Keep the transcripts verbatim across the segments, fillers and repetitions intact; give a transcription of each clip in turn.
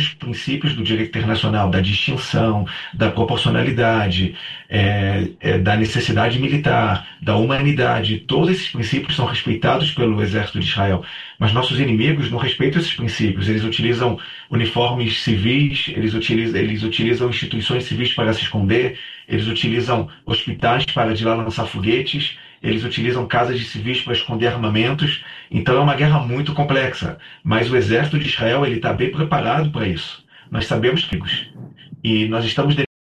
os princípios do direito internacional, da distinção, da proporcionalidade, é, é, da necessidade militar, da humanidade. Todos esses princípios são respeitados pelo exército de Israel. Mas nossos inimigos não respeitam esses princípios. Eles utilizam uniformes civis, eles utilizam, eles utilizam instituições civis para se esconder, eles utilizam hospitais para de lá lançar foguetes, eles utilizam casas de civis para esconder armamentos. Então é uma guerra muito complexa. Mas o exército de Israel ele está bem preparado para isso. Nós sabemos que e nós estamos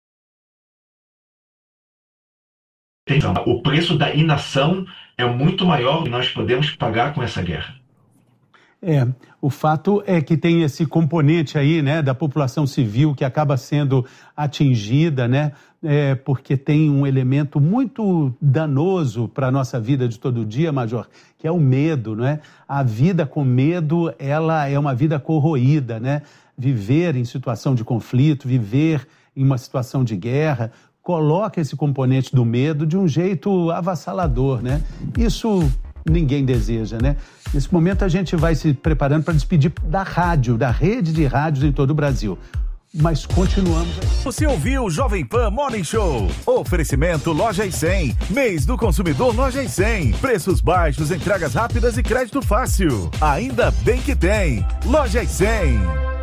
o preço da inação é muito maior do que nós podemos pagar com essa guerra. É, o fato é que tem esse componente aí, né, da população civil que acaba sendo atingida, né, é, porque tem um elemento muito danoso para a nossa vida de todo dia, Major, que é o medo, não é? A vida com medo, ela é uma vida corroída, né? Viver em situação de conflito, viver em uma situação de guerra, coloca esse componente do medo de um jeito avassalador, né? Isso ninguém deseja, né? Nesse momento a gente vai se preparando para despedir da rádio, da rede de rádios em todo o Brasil. Mas continuamos. Você ouviu o Jovem Pan Morning Show. Oferecimento Loja e cem. Mês do consumidor Loja e cem. Preços baixos, entregas rápidas e crédito fácil. Ainda bem que tem. Loja e cem.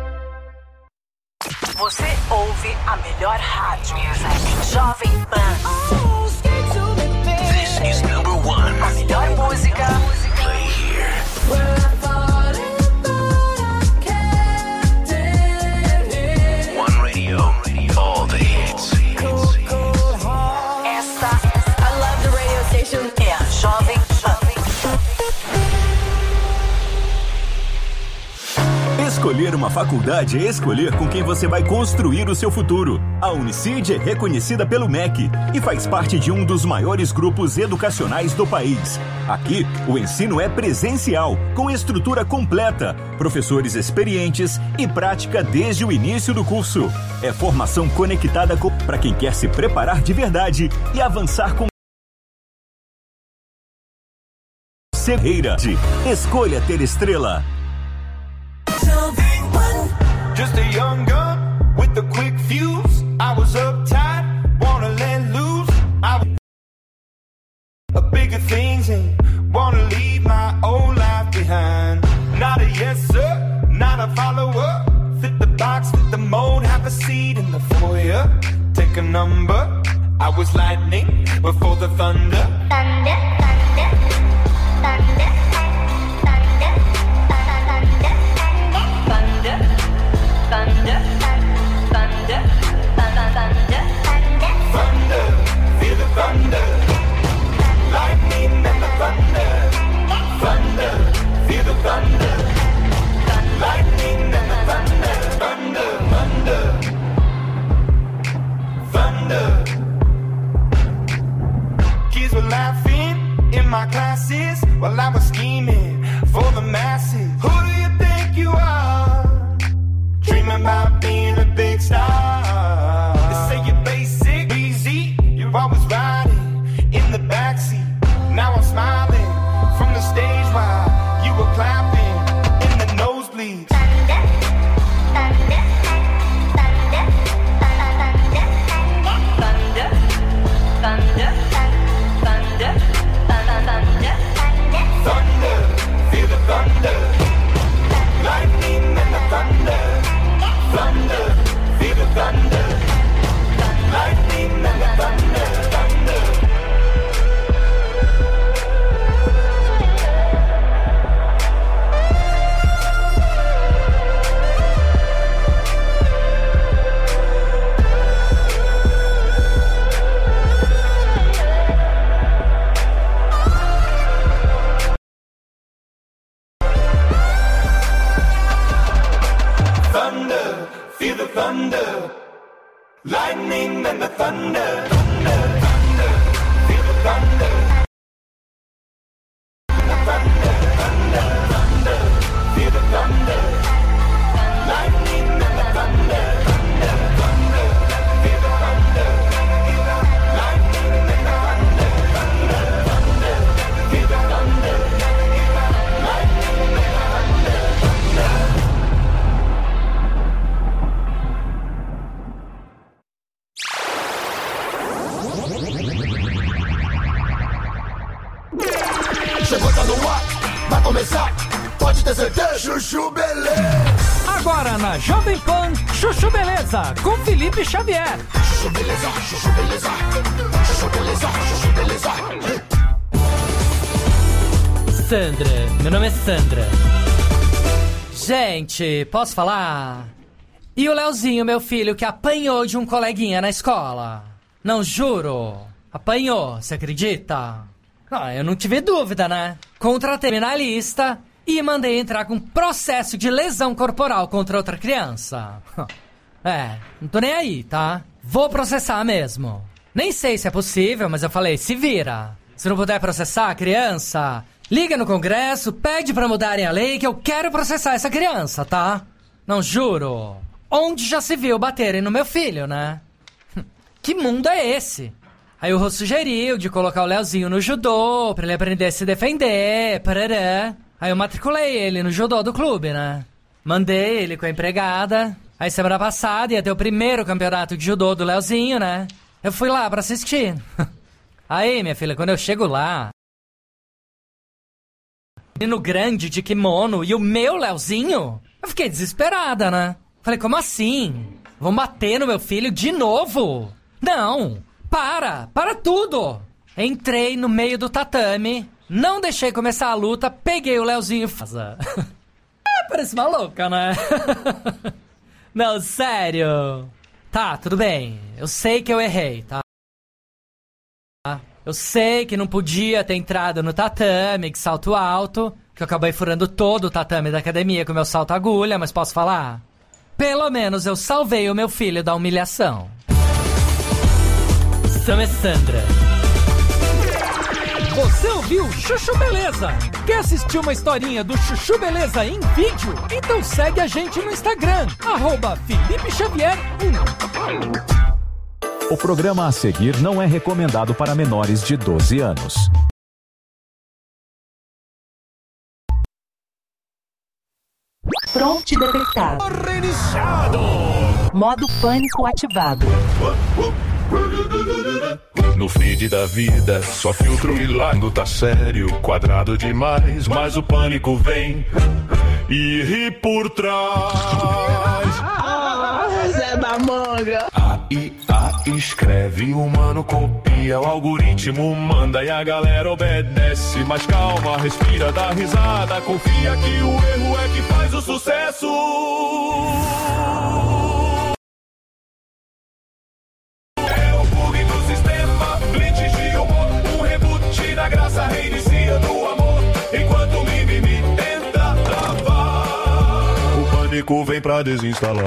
Você ouve a melhor rádio. Jovem Pan. This is number one. A melhor música. Play here. One radio, all the hits. Esta, I love the radio station. É a Jovem Pan. Escolher uma faculdade é escolher com quem você vai construir o seu futuro. A Unicid é reconhecida pelo M E C e faz parte de um dos maiores grupos educacionais do país. Aqui, o ensino é presencial, com estrutura completa, professores experientes e prática desde o início do curso. É formação conectada para quem quer se preparar de verdade e avançar com carreira. Escolha ter estrela. Just a young gun with a quick fuse. I was uptight, wanna let loose. I was a bigger things and wanna leave my old life behind. Not a yes sir, not a follower. Fit the box, fit the mold, have a seat in the foyer. Take a number. I was lightning before the thunder. Thunder, thunder, thunder. Thunder, thunder, thunder, thunder, thunder, feel the thunder, lightning and the thunder, thunder, feel the thunder, lightning and the thunder, thunder, thunder, thunder. Kids were laughing in my classes while I was scheming for the masses. Who do you think you are? Dreaming about being a big star. They say you're basic, easy. You're always riding in the backseat. Now I'm smiling from the stage while you were clapping in the nosebleeds. Thunder, thunder, thunder, thunder, thunder, thunder, thunder, thunder, thunder, thunder, feel the thunder, lightning and the thunder. Thunder, feel the thunder, lightning and the thunder, thunder. Feel the thunder, lightning and the thunder, thunder, thunder, feel the thunder, the thunder, thunder, thunder, feel the thunder, lightning and the thunder, thunder, thunder, feel the thunder, lightning and the thunder, thunder, thunder, feel the thunder, lightning and the thunder, thunder. Chuchu Beleza. Agora na Jovem Pan, Chuchu Beleza, com Felipe Xavier. Chuchu Beleza, Chuchu Beleza, Chuchu Beleza, Chuchu Beleza. Sandra, meu nome é Sandra. Gente, posso falar? E o Leozinho, meu filho, que apanhou de um coleguinha na escola? Não, juro. Apanhou, você acredita? Ah, eu não tive dúvida, né? Contratei na lista e mandei entrar com processo de lesão corporal contra outra criança. É, não tô nem aí, tá? Vou processar mesmo. Nem sei se é possível, mas eu falei, se vira. Se não puder processar a criança, liga no Congresso, pede pra mudarem a lei que eu quero processar essa criança, tá? Não, juro. Onde já se viu baterem no meu filho, né? Que mundo é esse? Aí o Rô sugeriu de colocar o Leozinho no judô, pra ele aprender a se defender, parará. Aí eu matriculei ele no judô do clube, né? Mandei ele com a empregada. Aí semana passada ia ter o primeiro campeonato de judô do Leozinho, né? Eu fui lá pra assistir. Aí, minha filha, quando eu chego lá... menino grande de kimono e o meu Leozinho, eu fiquei desesperada, né? Falei, como assim? Vão bater no meu filho de novo? Não! Para! Para tudo! Entrei no meio do tatame, não deixei começar a luta, peguei o Leozinho e... É, parece uma louca, né? Não, sério. Tá, tudo bem. Eu sei que eu errei, tá? Eu sei que não podia ter entrado no tatame, que salto alto, que eu acabei furando todo o tatame da academia com meu salto agulha, mas posso falar? Pelo menos eu salvei o meu filho da humilhação. Sam é Sandra. Você ouviu Chuchu Beleza? Quer assistir uma historinha do Chuchu Beleza em vídeo? Então segue a gente no Instagram, arroba Felipe Xavier um. O programa a seguir não é recomendado para menores de doze anos. Pronto detectado. Reiniciado. Modo pânico ativado. No feed da vida, só filtro e largo, tá sério, quadrado demais, mas o pânico vem e ri por trás. Ah, Zé da Manga. A I A escreve, o humano copia, o algoritmo manda e a galera obedece. Mas calma, respira, dá risada, confia que o erro é que faz o sucesso. Graça reinicia no amor, enquanto o mimimi tenta travar. O pânico vem pra desinstalar.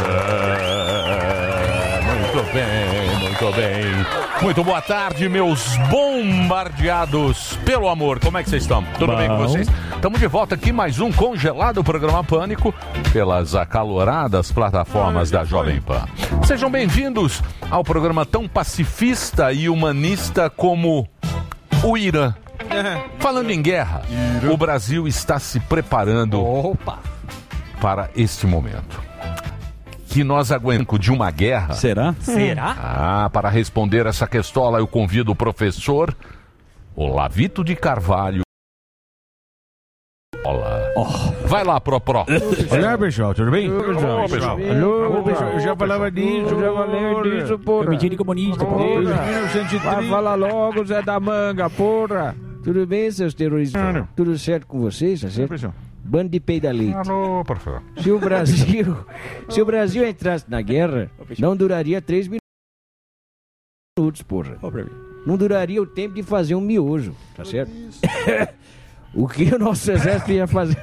É, muito bem, muito bem. Muito boa tarde, meus bombardeados pelo amor. Como é que vocês estão? Tudo Bom. bem com vocês? Estamos de volta aqui, mais um congelado programa Pânico pelas acaloradas plataformas da Jovem Pan. Sejam bem-vindos ao programa tão pacifista e humanista como o Irã. Falando em guerra, Irã. O Brasil está se preparando Opa. para este momento. Que nós aguentamos de uma guerra. Será? Será? Ah, para responder essa questão, eu convido o professor Olavito de Carvalho. Olá. Oh. Vai lá, Pro Pro. Olá, pessoal, tudo bem? Ô, pessoal. pessoal. Alô, pessoal. Eu já falava disso, eu já falei disso, porra. Mentira comunista, porra. Desde mil novecentos e trinta. Vai falar logo, Zé da Manga, porra. Tudo bem, seus terroristas? Não. Tudo certo com vocês, tá certo? Não, bando de peida leite. Alô, professor. Se o Brasil, se o Brasil entrasse na guerra, não duraria três minutos, porra. Não duraria o tempo de fazer um miojo, tá certo? O que o nosso exército ia fazer?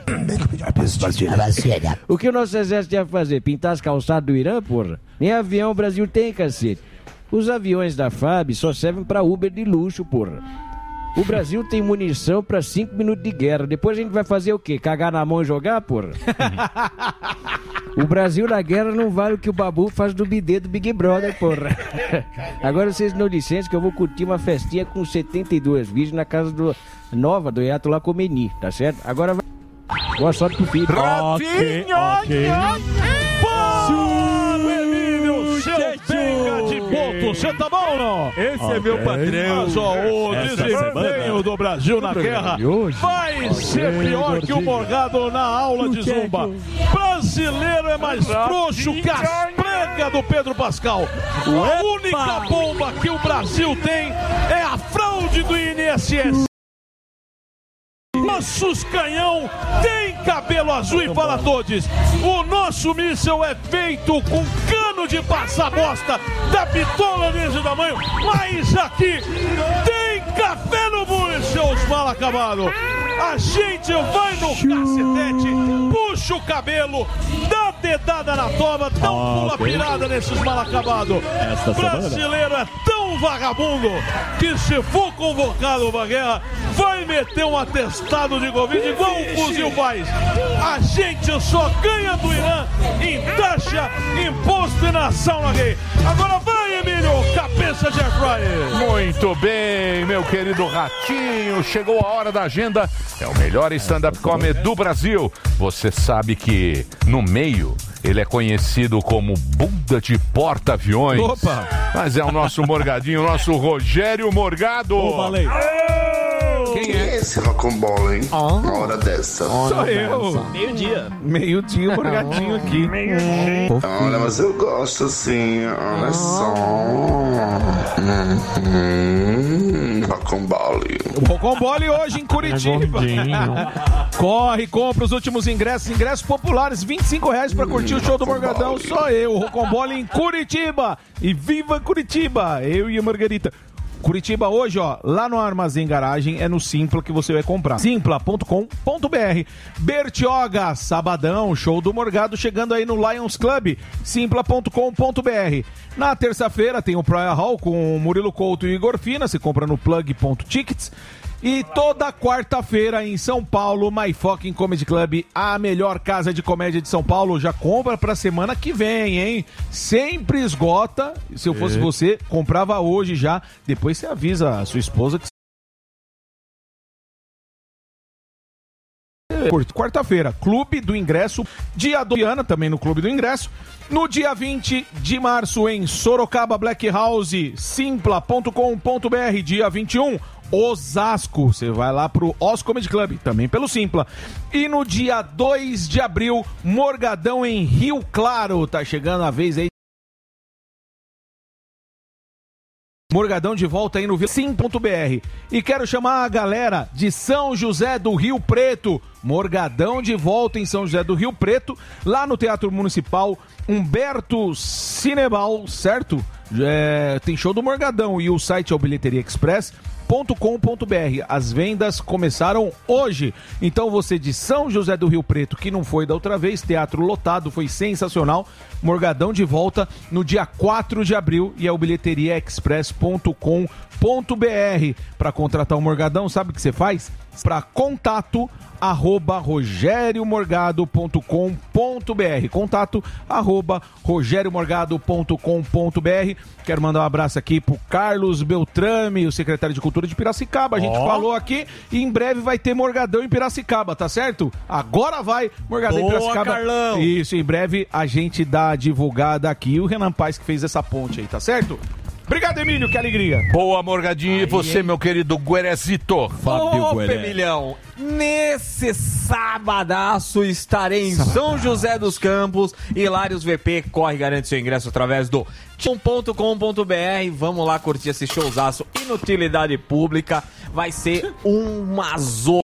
O que o nosso exército ia fazer? Pintar as calçadas do Irã, porra? Nem avião o Brasil tem, cacete. Os aviões da F A B só servem pra Uber de luxo, porra. O Brasil tem munição pra cinco minutos de guerra. Depois a gente vai fazer o quê? Cagar na mão e jogar, porra? O Brasil na guerra não vale o que o Babu faz do bidê do Big Brother, porra. Agora vocês não licençam que eu vou curtir uma festinha com setenta e duas vídeos na casa do nova do Ayatollah Khomeini, tá certo? Agora vai... Boa sorte pro filho. Ok, ok. Seu pega de você tá bom ou não? Esse é meu patrão. Mas, ó, o Essa desempenho semana. do Brasil na guerra vai ser pior que o Morgado na aula de zumba. Brasileiro é mais frouxo que as pregas do Pedro Pascal. A única bomba que o Brasil tem é a fraude do I N S S. Nossos canhão tem cabelo azul e fala todos. O nosso míssil é feito com cano de passar bosta da bitola desse tamanho. Mas aqui tem café no bule, seus mal acabados. A gente vai no cacetete, puxa o cabelo, dá dedada na toma, dá um pula pirada nesses mal acabados. Brasileiro é tão vagabundo que se for convocado pra guerra, vai meter um atestado de Covid igual um fuzil faz. A gente só ganha do Irã em taxa, imposto e na sauna gay. Agora vai, Emílio, cabeça de airfryer. Muito bem, meu querido Ratinho. Chegou a hora da agenda. É o melhor stand-up comedy do Brasil. Você sabe que no meio ele é conhecido como bunda de porta-aviões. Opa! Mas é o nosso Morgadinho, o nosso Rogério Morgado. Ô, Balei. Quem é esse rocambole, hein? Uma hora dessa. Sou eu. Meio-dia. Meio-dia, o Morgadinho aqui. Olha, mas eu gosto assim, olha só. Hum, rocambole. O Rocambole hoje em Curitiba. Corre, compra os últimos ingressos, ingressos populares, vinte e cinco reais pra curtir o show do Morgadão. Só eu, o Rocambole em Curitiba. E viva Curitiba, eu e a Margarita. Curitiba hoje, ó, lá no Armazém Garagem, é no Simpla que você vai comprar. simpla ponto com ponto b r. Bertioga, sabadão, show do Morgado chegando aí no Lions Club, simpla ponto com ponto b r. Na terça-feira tem o Praia Hall com o Murilo Couto e Igor Fina, se compra no plug ponto tickets. E toda quarta-feira em São Paulo, My Fucking Comedy Club, a melhor casa de comédia de São Paulo. Já compra pra semana que vem, hein? Sempre esgota. Se eu fosse É. você, comprava hoje já. Depois você avisa a sua esposa que... Quarta-feira, Clube do Ingresso, dia do Viana, também no Clube do Ingresso. No dia vinte de março, em Sorocaba, Black House, simpla ponto com ponto b r. Dia vinte e um, Osasco, você vai lá pro Os Comedy Club, também pelo Simpla. E no dia dois de abril, Morgadão em Rio Claro, tá chegando a vez aí. Morgadão de volta aí no sim ponto b r. E quero chamar a galera de São José do Rio Preto. Morgadão de volta em São José do Rio Preto, lá no Teatro Municipal Humberto Cinebal, certo? É, tem show do Morgadão e o site é o bilheteria express ponto com ponto b r. As vendas começaram hoje. Então você de São José do Rio Preto, que não foi da outra vez, teatro lotado, foi sensacional. Morgadão de volta no dia quatro de abril e é o bilheteria express ponto com ponto b r. Para contratar o Morgadão, sabe o que você faz? Para contato arroba rogério morgado ponto com ponto b r. Contato arroba rogério morgado ponto com ponto b r. Quero mandar um abraço aqui pro Carlos Beltrame, o secretário de Cultura de Piracicaba. A gente Ó. falou aqui e em breve vai ter Morgadão em Piracicaba, tá certo? Agora vai Morgadão Boa, em Piracicaba. Carlão. Isso, em breve a gente dá a divulgada aqui. O Renan Paes que fez essa ponte aí, tá certo? Obrigado, Emílio, que alegria. Boa, Morgadinho. E você, meu querido Guerezito? Ô, Femilhão, nesse sabadaço estarei em São José dos Campos. Hilários V P, corre e garante seu ingresso através do tchum ponto com ponto b r. Vamos lá curtir esse showzaço. Inutilidade pública. Vai ser uma zona.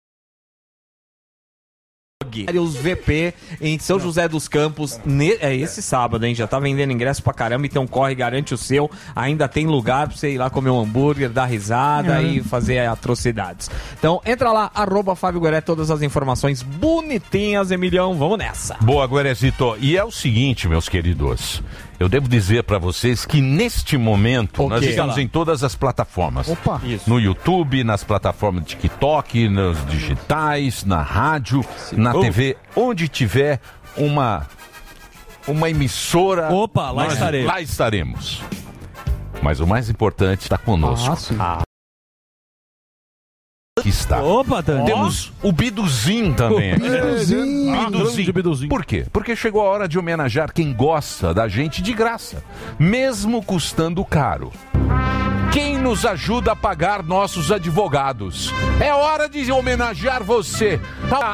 Hilários V P em São José dos Campos, ne- é esse sábado, hein? Já tá vendendo ingresso pra caramba, então corre, garante o seu. Ainda tem lugar pra você ir lá comer um hambúrguer, dar risada É. e fazer atrocidades. Então entra lá, arroba Fábio Gueré, todas as informações bonitinhas, Emilhão, vamos nessa. Boa, Guerezito. E é o seguinte, meus queridos, eu devo dizer pra vocês que neste momento O nós quê? estamos Diga lá. em todas as plataformas. Opa. Isso. No YouTube, nas plataformas de TikTok, nos digitais, na rádio, na Oh. T V, onde tiver uma uma emissora. Opa, lá nós- estaremos. Lá estaremos. Mas o mais importante está conosco. Ah, sim. que está. Opa, Tânia. Temos o Biduzinho também aqui. Biduzinho. Biduzinho. grande Biduzinho. Por quê? Porque chegou a hora de homenagear quem gosta da gente de graça, mesmo custando caro. Quem nos ajuda a pagar nossos advogados. É hora de homenagear você. Ah.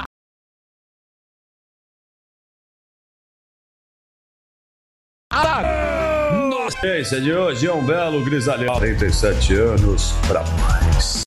Nossa, de hoje é um belo grisalhão. quarenta e sete anos pra mais.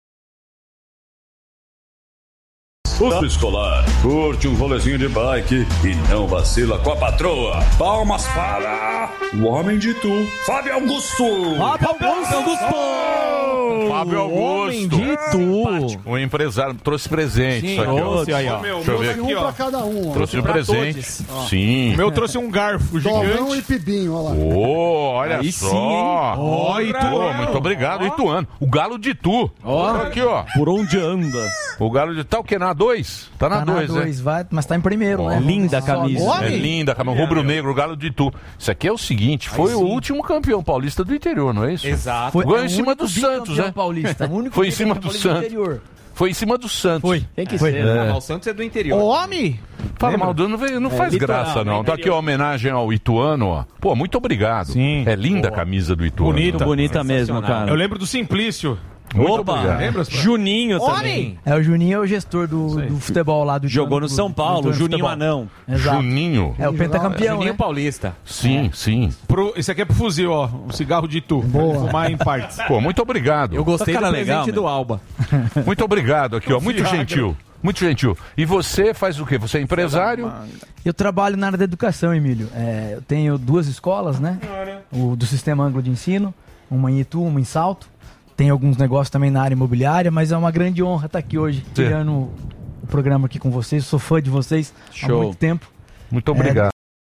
O escolar curte um rolezinho de bike e não vacila com a patroa. Palmas para o homem de tu, Fábio Augusto. Fábio Augusto. Fábio Augusto. Homem de tu. O empresário trouxe presente. Sim, Isso aqui, ó. trouxe aí, ó. Deixa eu ver aqui, um ó. pra cada um. Ó. Trouxe um presente. Sim. O meu trouxe um garfo gigante. Domão e Pibinho, olha lá. Oh, olha Aí só. sim, hein? Ó, Ó, Ituano. Ituano. Muito obrigado, Ituano. O Galo de Tu. Ó. Aqui, ó. Por onde anda? O Galo de Tu tá o quê? Na dois? Tá na Tá na dois, né? dois, vai, mas tá em primeiro, né? Linda Só- camisa. É linda, a camisa rubro-negro, o Galo de Tu. Isso aqui é o seguinte, foi o último campeão paulista do interior, não é isso? Exato. Foi- Ganhou é em o cima único do Santos, bicampeão né? paulista, o único Foi em cima bicampeão do paulista do Santos. interior. Foi em cima do Santos. Foi. Tem que Foi. ser. É. Ah, o Santos é do interior. Homem! Fala mal do não, vem- não É, faz litoral, graça, não. né? Tá aqui a homenagem ao Ituano, ó. Pô, muito obrigado. Sim. É linda a camisa do Ituano. Bonito, tá? Bonita mesmo, cara. Eu lembro do Simplício. Muito Opa, obrigado. Lembra? Juninho também. Homem! É, o Juninho é o gestor do, do futebol lá do Jogou no do- São do- Paulo, do Juninho futebol. Anão. Exato. Juninho. É o pentacampeão, Juninho né? Paulista. Sim, sim. Pro, esse aqui é pro fuzil, ó. Um cigarro de tu. Boa. Fumar em partes. Pô, muito obrigado. Eu gostei Cara do legal, presente meu. do Alba. Muito obrigado aqui, ó. Muito Viagra. gentil. Muito gentil. E você faz o quê? Você é empresário? Eu trabalho na área da educação, Emílio. É, eu tenho duas escolas, né? O do Sistema Anglo de Ensino, uma em Itu, uma em Salto. Tem alguns negócios também na área imobiliária, mas é uma grande honra estar aqui hoje, tirando o programa aqui com vocês. Sou fã de vocês Show. há muito tempo. Muito obrigado.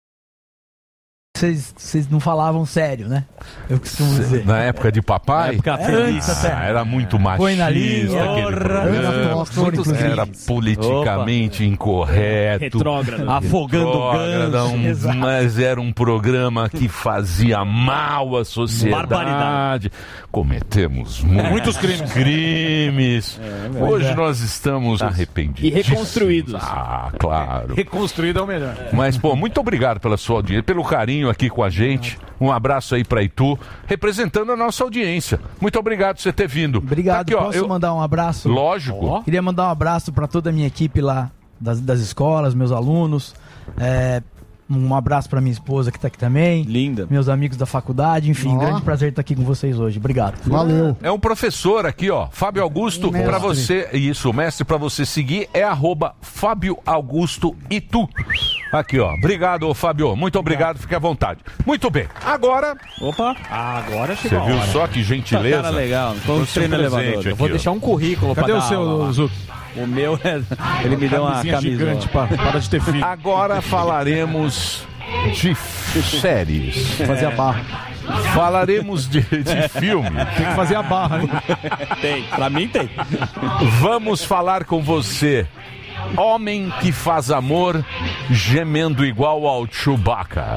Vocês, vocês não falavam sério, né? Eu costumo dizer. Na época de papai? Na época feliz. Ah, era muito machista. Põe na linha. aquele Ora, programa. muitos Era politicamente incorreto. Retrógrado. Afogando ganso. um, Exato. Mas era um programa que fazia mal à sociedade. Barbaridade. Cometemos muitos, Muitos crimes. crimes. Hoje é. nós estamos arrependidos. E reconstruídos. Ah, claro. Reconstruído é o melhor. Mas, pô, muito obrigado pela sua audiência, pelo carinho aqui com a gente. Um abraço aí pra Itu, representando a nossa audiência. Muito obrigado por você ter vindo. Obrigado. Tá aqui, ó, Posso eu- mandar um abraço? Lógico. Queria mandar um abraço para toda a minha equipe lá das, das escolas, meus alunos. É, um abraço para minha esposa que está aqui também. Linda. Meus amigos da faculdade. Enfim, Ó. grande prazer estar aqui com vocês hoje. Obrigado. Valeu. É um professor aqui, ó, Fábio Augusto, Mestre. pra você, isso, mestre, pra você seguir é arroba Fábio Augusto Itu. Aqui, ó, obrigado, Fábio, muito obrigado, fique à vontade. Muito bem, agora, Opa. Agora você chegou a viu hora. só que gentileza? Cara legal. Foi um Trouxe um treino elevador. presente Eu vou aqui, ó. deixar um currículo Cadê pra o dar seu, aula lá. Zuto? O meu é... Ele me deu uma Camisinha camisa. gigante, pá. Para de ter filho. Agora falaremos de séries. Fazer a barra. Falaremos de, de filme. Tem que fazer a barra, hein? Tem. Pra mim tem. Vamos falar com você, homem que faz amor gemendo igual ao Chewbacca.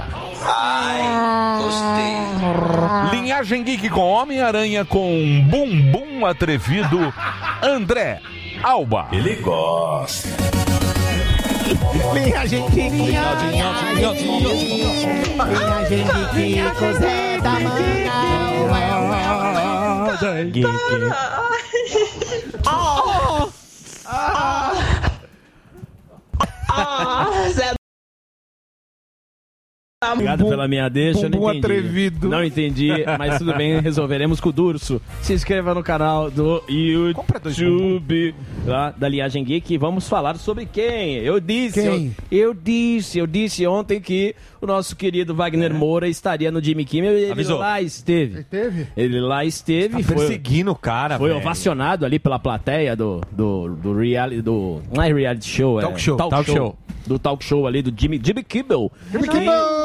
Ai, gostei. Linhagem Geek com Homem-Aranha com um bumbum atrevido, André Alba. Ele gosta. Minha gente, minha, minha gente, minha gente, que Zé da Geek. Obrigado pela minha deixa, eu não bumbum entendi. atrevido. Não entendi, mas tudo bem, resolveremos com o Durso. Se inscreva no canal do YouTube lá da Linhagem Geek e vamos falar sobre quem? Eu disse, Quem? Eu, eu disse, eu disse ontem que o nosso querido Wagner Moura estaria no Jimmy Kimmel e ele Avisou. lá esteve. Teve? Ele lá esteve, Tá foi, perseguindo o cara, foi velho. ovacionado ali pela plateia do, do, do reality, do, não é reality show, Talk é show. talk, Talk show. show. Do talk show ali do Jimmy, Jimmy Kimmel. Jimmy Kimmel!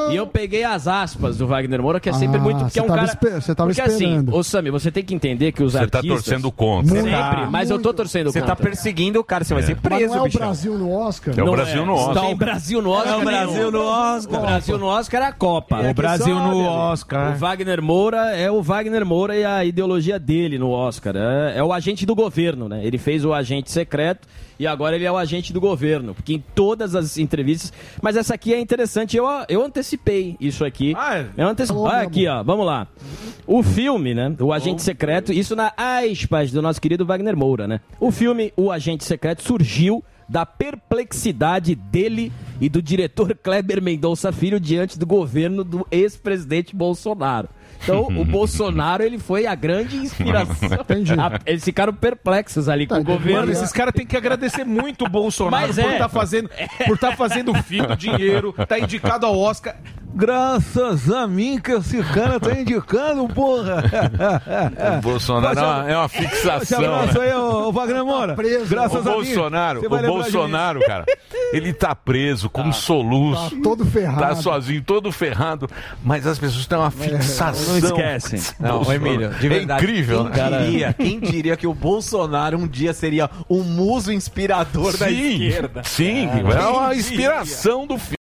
E eu peguei as aspas do Wagner Moura, que é sempre Ah, muito... Porque é um você tava cara... esper- você tava porque assim, esperando. ô Sami, você tem que entender que os Você tá artistas... torcendo contra. Sempre, Tá. mas eu tô torcendo Você contra. tá perseguindo o cara, você vai É. ser Mas preso, não é o bichão. Brasil no Oscar? É o Brasil no Oscar. Não, o Brasil no Oscar. É o Brasil no Oscar. O Brasil no Oscar é a Copa. O Brasil no Sabe, Oscar. O Wagner Moura é o Wagner Moura e a ideologia dele no Oscar. É, é o agente do governo, né? Ele fez o agente secreto e agora ele é o agente do governo. Porque em todas as entrevistas... Mas essa aqui é interessante. Eu, eu antecipei isso aqui. Ah, é? Eu antecipei. Olha aqui, ó. Vamos lá. O filme, né? O Agente Secreto. Isso na aspas do nosso querido Wagner Moura, né? O filme O Agente Secreto surgiu da perplexidade dele e do diretor Kleber Mendonça Filho diante do governo do ex-presidente Bolsonaro. Então, o Bolsonaro, ele foi a grande inspiração. Entendi. A- eles ficaram perplexos ali com o governo. Mano, esses caras têm que agradecer muito o Bolsonaro Mas por é. estar fazendo, por tá fazendo filho, dinheiro, tá indicado ao Oscar. Graças a mim que esse cara tá indicando, porra. O Bolsonaro é uma, é uma Esse fixação. abraço né? aí, ô, ô Wagner Moura. Graças o a mim. Bolsonaro, você o vai lembrar de mim. Bolsonaro, cara, ele tá preso com um soluço. Tá todo ferrado. Tá sozinho, todo ferrado, mas as pessoas têm uma fixação. Não esquecem. Não, Bolsonaro. Emílio, de verdade. É incrível, quem né? diria, quem diria que o Bolsonaro um dia seria o muso inspirador da Sim, esquerda? sim, Cara, é uma quem inspiração do filme.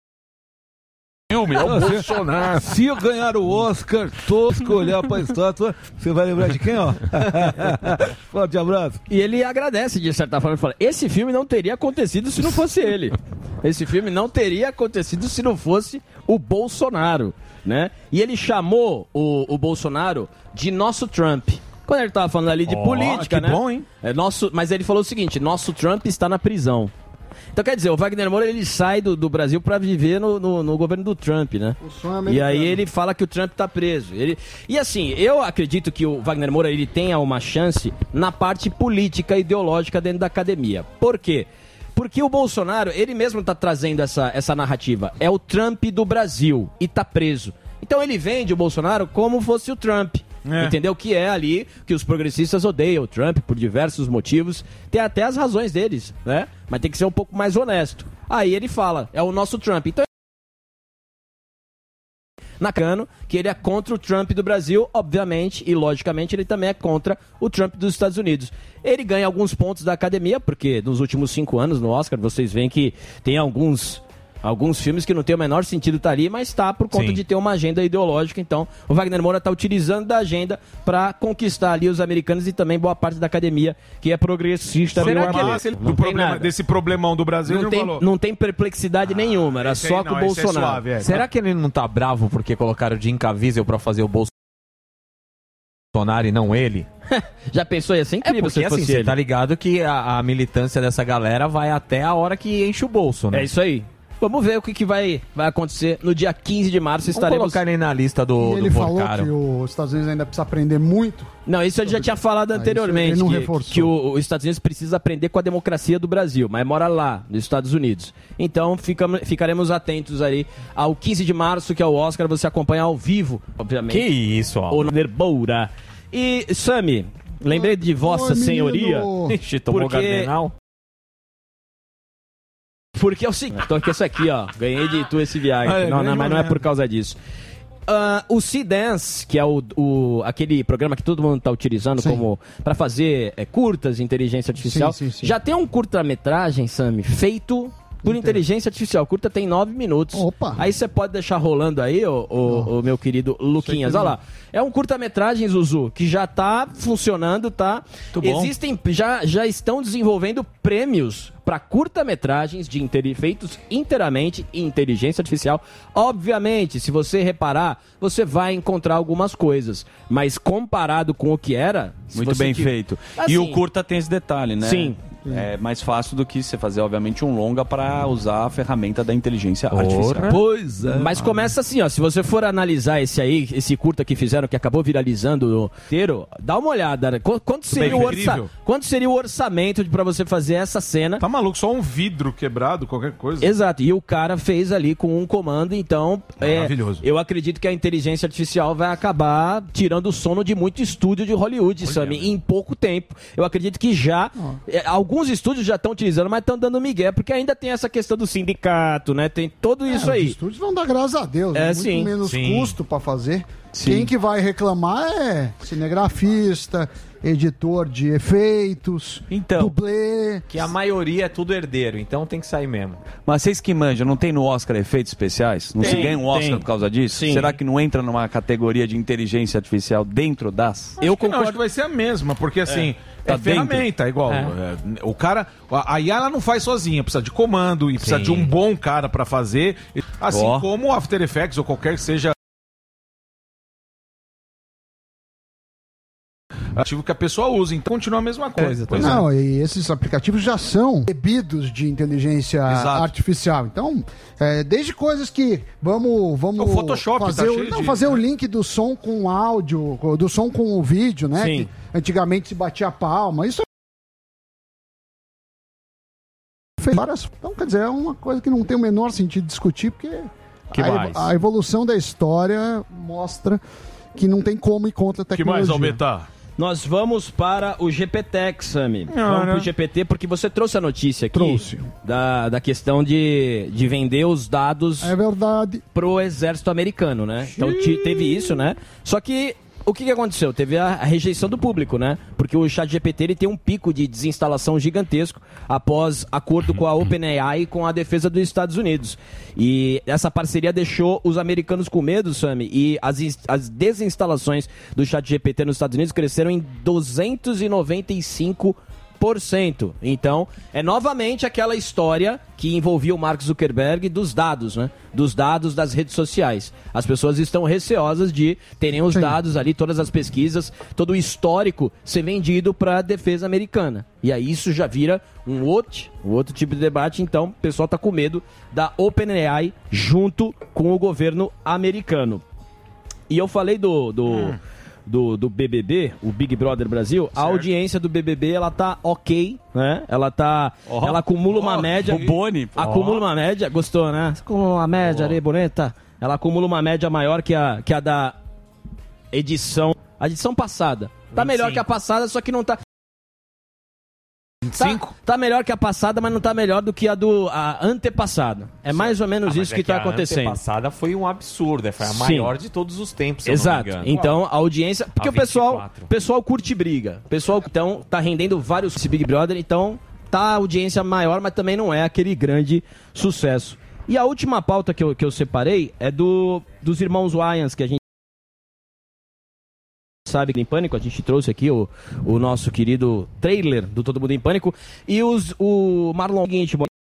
Filme, é o Não, se- Bolsonaro. Se eu ganhar o Oscar, tosco olhar pra estátua, você vai lembrar de quem, ó? Forte abraço. E ele agradece, de certa forma, ele fala, esse filme não teria acontecido se não fosse ele. Esse filme não teria acontecido se não fosse o Bolsonaro, né? E ele chamou o, o Bolsonaro de nosso Trump. Quando ele tava falando ali de Ó, política, que né? bom, hein? É nosso, mas ele falou o seguinte, nosso Trump está na prisão. Então, quer dizer, o Wagner Moura, ele sai do, do Brasil pra viver no, no, no governo do Trump, né? sonho E americano. aí ele fala que o Trump tá preso. Ele... E assim, eu acredito que o Wagner Moura, ele tenha uma chance na parte política e ideológica dentro da academia. Por quê? Porque o Bolsonaro, ele mesmo tá trazendo essa, essa narrativa. É o Trump do Brasil e tá preso. Então ele vende o Bolsonaro como fosse o Trump. É. Entendeu? Que é ali que os progressistas odeiam o Trump por diversos motivos. Tem até as razões deles, né? Mas tem que ser um pouco mais honesto. Aí ele fala, é o nosso Trump. Então na cano, que ele é contra o Trump do Brasil, obviamente, e logicamente ele também é contra o Trump dos Estados Unidos. Ele ganha alguns pontos da academia, porque nos últimos cinco anos no Oscar, vocês veem que tem alguns... Alguns filmes que não tem o menor sentido estar ali, mas está por conta Sim. de ter uma agenda ideológica. Então, o Wagner Moura está utilizando da agenda para conquistar ali os americanos e também boa parte da academia que é progressista. Será viu, que ele, Amado? ele- Não do tem problema, nada. desse problemão do Brasil, Não ele tem, não falou? não tem perplexidade nenhuma, era esse só aí com o não, esse é Bolsonaro. suave, é. Será que ele não tá bravo porque colocaram o Jim Caviezel pra fazer o Bolsonaro e não ele? Já pensou? Ia ser É incrível porque se assim, fosse você ele. tá ligado que a, a militância dessa galera vai até a hora que enche o bolso, né? É isso aí. Vamos ver o que, que vai, vai acontecer no dia quinze de março. Vamos Estaremos... colocar ele na lista do, E ele do falou Porcaro. que os Estados Unidos ainda precisa aprender muito. Não, isso ele já tinha falado Ah, isso anteriormente, ele não que, reforçou. que o- os Estados Unidos precisa aprender com a democracia do Brasil, mas mora lá, nos Estados Unidos. Então ficam- ficaremos atentos aí ao quinze de março, que é o Oscar, você acompanha ao vivo, obviamente. Que isso, ó. O Nerboura. E, Sami, lembrei de Vossa Oi, Senhoria. menino. Ixi, tomou Porque- Gardenal? Porque é o seguinte, tô aqui isso aqui, ó. Ganhei de tu esse Viagra. Ah, é, não, não, ganhou mas não é mesmo. por causa disso. Ah, o C-Dance, que é o, o- aquele programa que todo mundo está utilizando Sim. como para fazer é, curtas de inteligência artificial, Sim, sim, sim. já tem um curta-metragem, Sami, feito por inteligência artificial. Curta tem nove minutos. Opa. Aí você pode deixar rolando aí, o, o, o meu querido Luquinhas. Olha lá. É um curta-metragem, Zuzu, que já tá funcionando, tá? Muito bom. Existem, já, já estão desenvolvendo prêmios para curta-metragens de interi- feitos inteiramente em inteligência artificial. Obviamente, se você reparar, você vai encontrar algumas coisas, mas comparado com o que era, se Muito você bem ti- feito. Assim, E o curta tem esse detalhe, né? Sim. É mais fácil do que você fazer, obviamente, um longa para usar a ferramenta da inteligência artificial. Pois é. Mas começa assim, ó. Se você for analisar esse aí, esse curta que fizeram, que acabou viralizando inteiro, dá uma olhada. Né? Qu- Quanto seria, bem, o orça... incrível. Quanto seria o orçamento para você fazer essa cena? Tá maluco? Só um vidro quebrado, qualquer coisa. Exato, e o cara fez ali com um comando, então é, Maravilhoso. eu acredito que a inteligência artificial vai acabar tirando o sono de muito estúdio de Hollywood, Sammy, em pouco tempo. Eu acredito que já é, alguns alguns estúdios já estão utilizando, mas estão dando migué, porque ainda tem essa questão do sindicato, né? Tem tudo isso É, aí. Os estúdios vão dar graças a Deus, É, né? muito sim. menos Sim. custo para fazer. Sim. Quem que vai reclamar é cinegrafista, editor de efeitos, Então, dublê. que a maioria é tudo herdeiro, então tem que sair mesmo. Mas vocês que manjam, não tem no Oscar efeitos especiais? Não Tem, se ganha um Oscar tem. por causa disso? Sim. Será que não entra numa categoria de inteligência artificial dentro das? Eu concordo. Não, acho que vai ser a mesma, porque assim, é, Tá ferramenta, dentro. igual. É. é, o cara, a I A ela não faz sozinha, precisa de comando e precisa Sim. de um bom cara pra fazer, assim Ó. como o After Effects ou qualquer que seja ativo que a pessoa usa, então continua a mesma coisa. Pois Não, é. e esses aplicativos já são bebidos de inteligência Exato. artificial. Então, é, desde coisas que vamos, vamos O Photoshop fazer, tá o, cheio não, de- fazer o link do som com o áudio, do som com o vídeo, né? Sim. Que antigamente se batia a palma. Isso fez várias. Então, quer dizer, é uma coisa que não tem o menor sentido discutir, porque Que a, mais? evo- a evolução da história mostra que não tem como ir contra a Que mais, tecnologia. Albertar? Nós vamos para o G P T X, Sami. Ah, Vamos né? para o G P T porque você trouxe a notícia aqui Trouxe. Da, da questão de, de vender os dados É verdade. pro exército americano, né? Então te- teve isso, né? Só que o que, que aconteceu? Teve a, a rejeição do público, né? Porque o ChatGPT ele tem um pico de desinstalação gigantesco após acordo com a OpenAI e com a defesa dos Estados Unidos. E essa parceria deixou os americanos com medo, Sami, e as, ins- as desinstalações do ChatGPT nos Estados Unidos cresceram em duzentos e noventa e cinco por cento. Então, é novamente aquela história que envolvia o Mark Zuckerberg dos dados, né? Dos dados das redes sociais. As pessoas estão receosas de terem os dados ali, todas as pesquisas, todo o histórico ser vendido para a defesa americana. E aí isso já vira um outro, um outro tipo de debate. Então, o pessoal está com medo da OpenAI junto com o governo americano. E eu falei do... do Hum. Do, do B B B, o Big Brother Brasil, a audiência do B B B, ela tá ok, né? Ela tá, Ó. ela acumula uma Ó, média. o Boni. Acumula Ó. uma média, gostou, né? Acumula uma média ali, bonita. Ela acumula uma média maior que a, que a da edição, a edição passada. Tá melhor que a passada, só que não tá... vinte e cinco? Tá, tá melhor que a passada, mas não tá melhor do que a do a antepassada. É mais ou menos isso que tá acontecendo. A passada foi um absurdo, foi a Sim. maior de todos os tempos, se eu não me Exato. engano. Então, a audiência. Porque A o pessoal, vinte e quatro. pessoal curte briga. O pessoal, então, tá rendendo vários esse Big Brother, então tá a audiência maior, mas também não é aquele grande sucesso. E a última pauta que eu, que eu separei é do dos irmãos Wayans, que a gente sabe que em Pânico, a gente trouxe aqui o, o nosso querido trailer do Todo Mundo em Pânico. E os, o Marlon seguinte,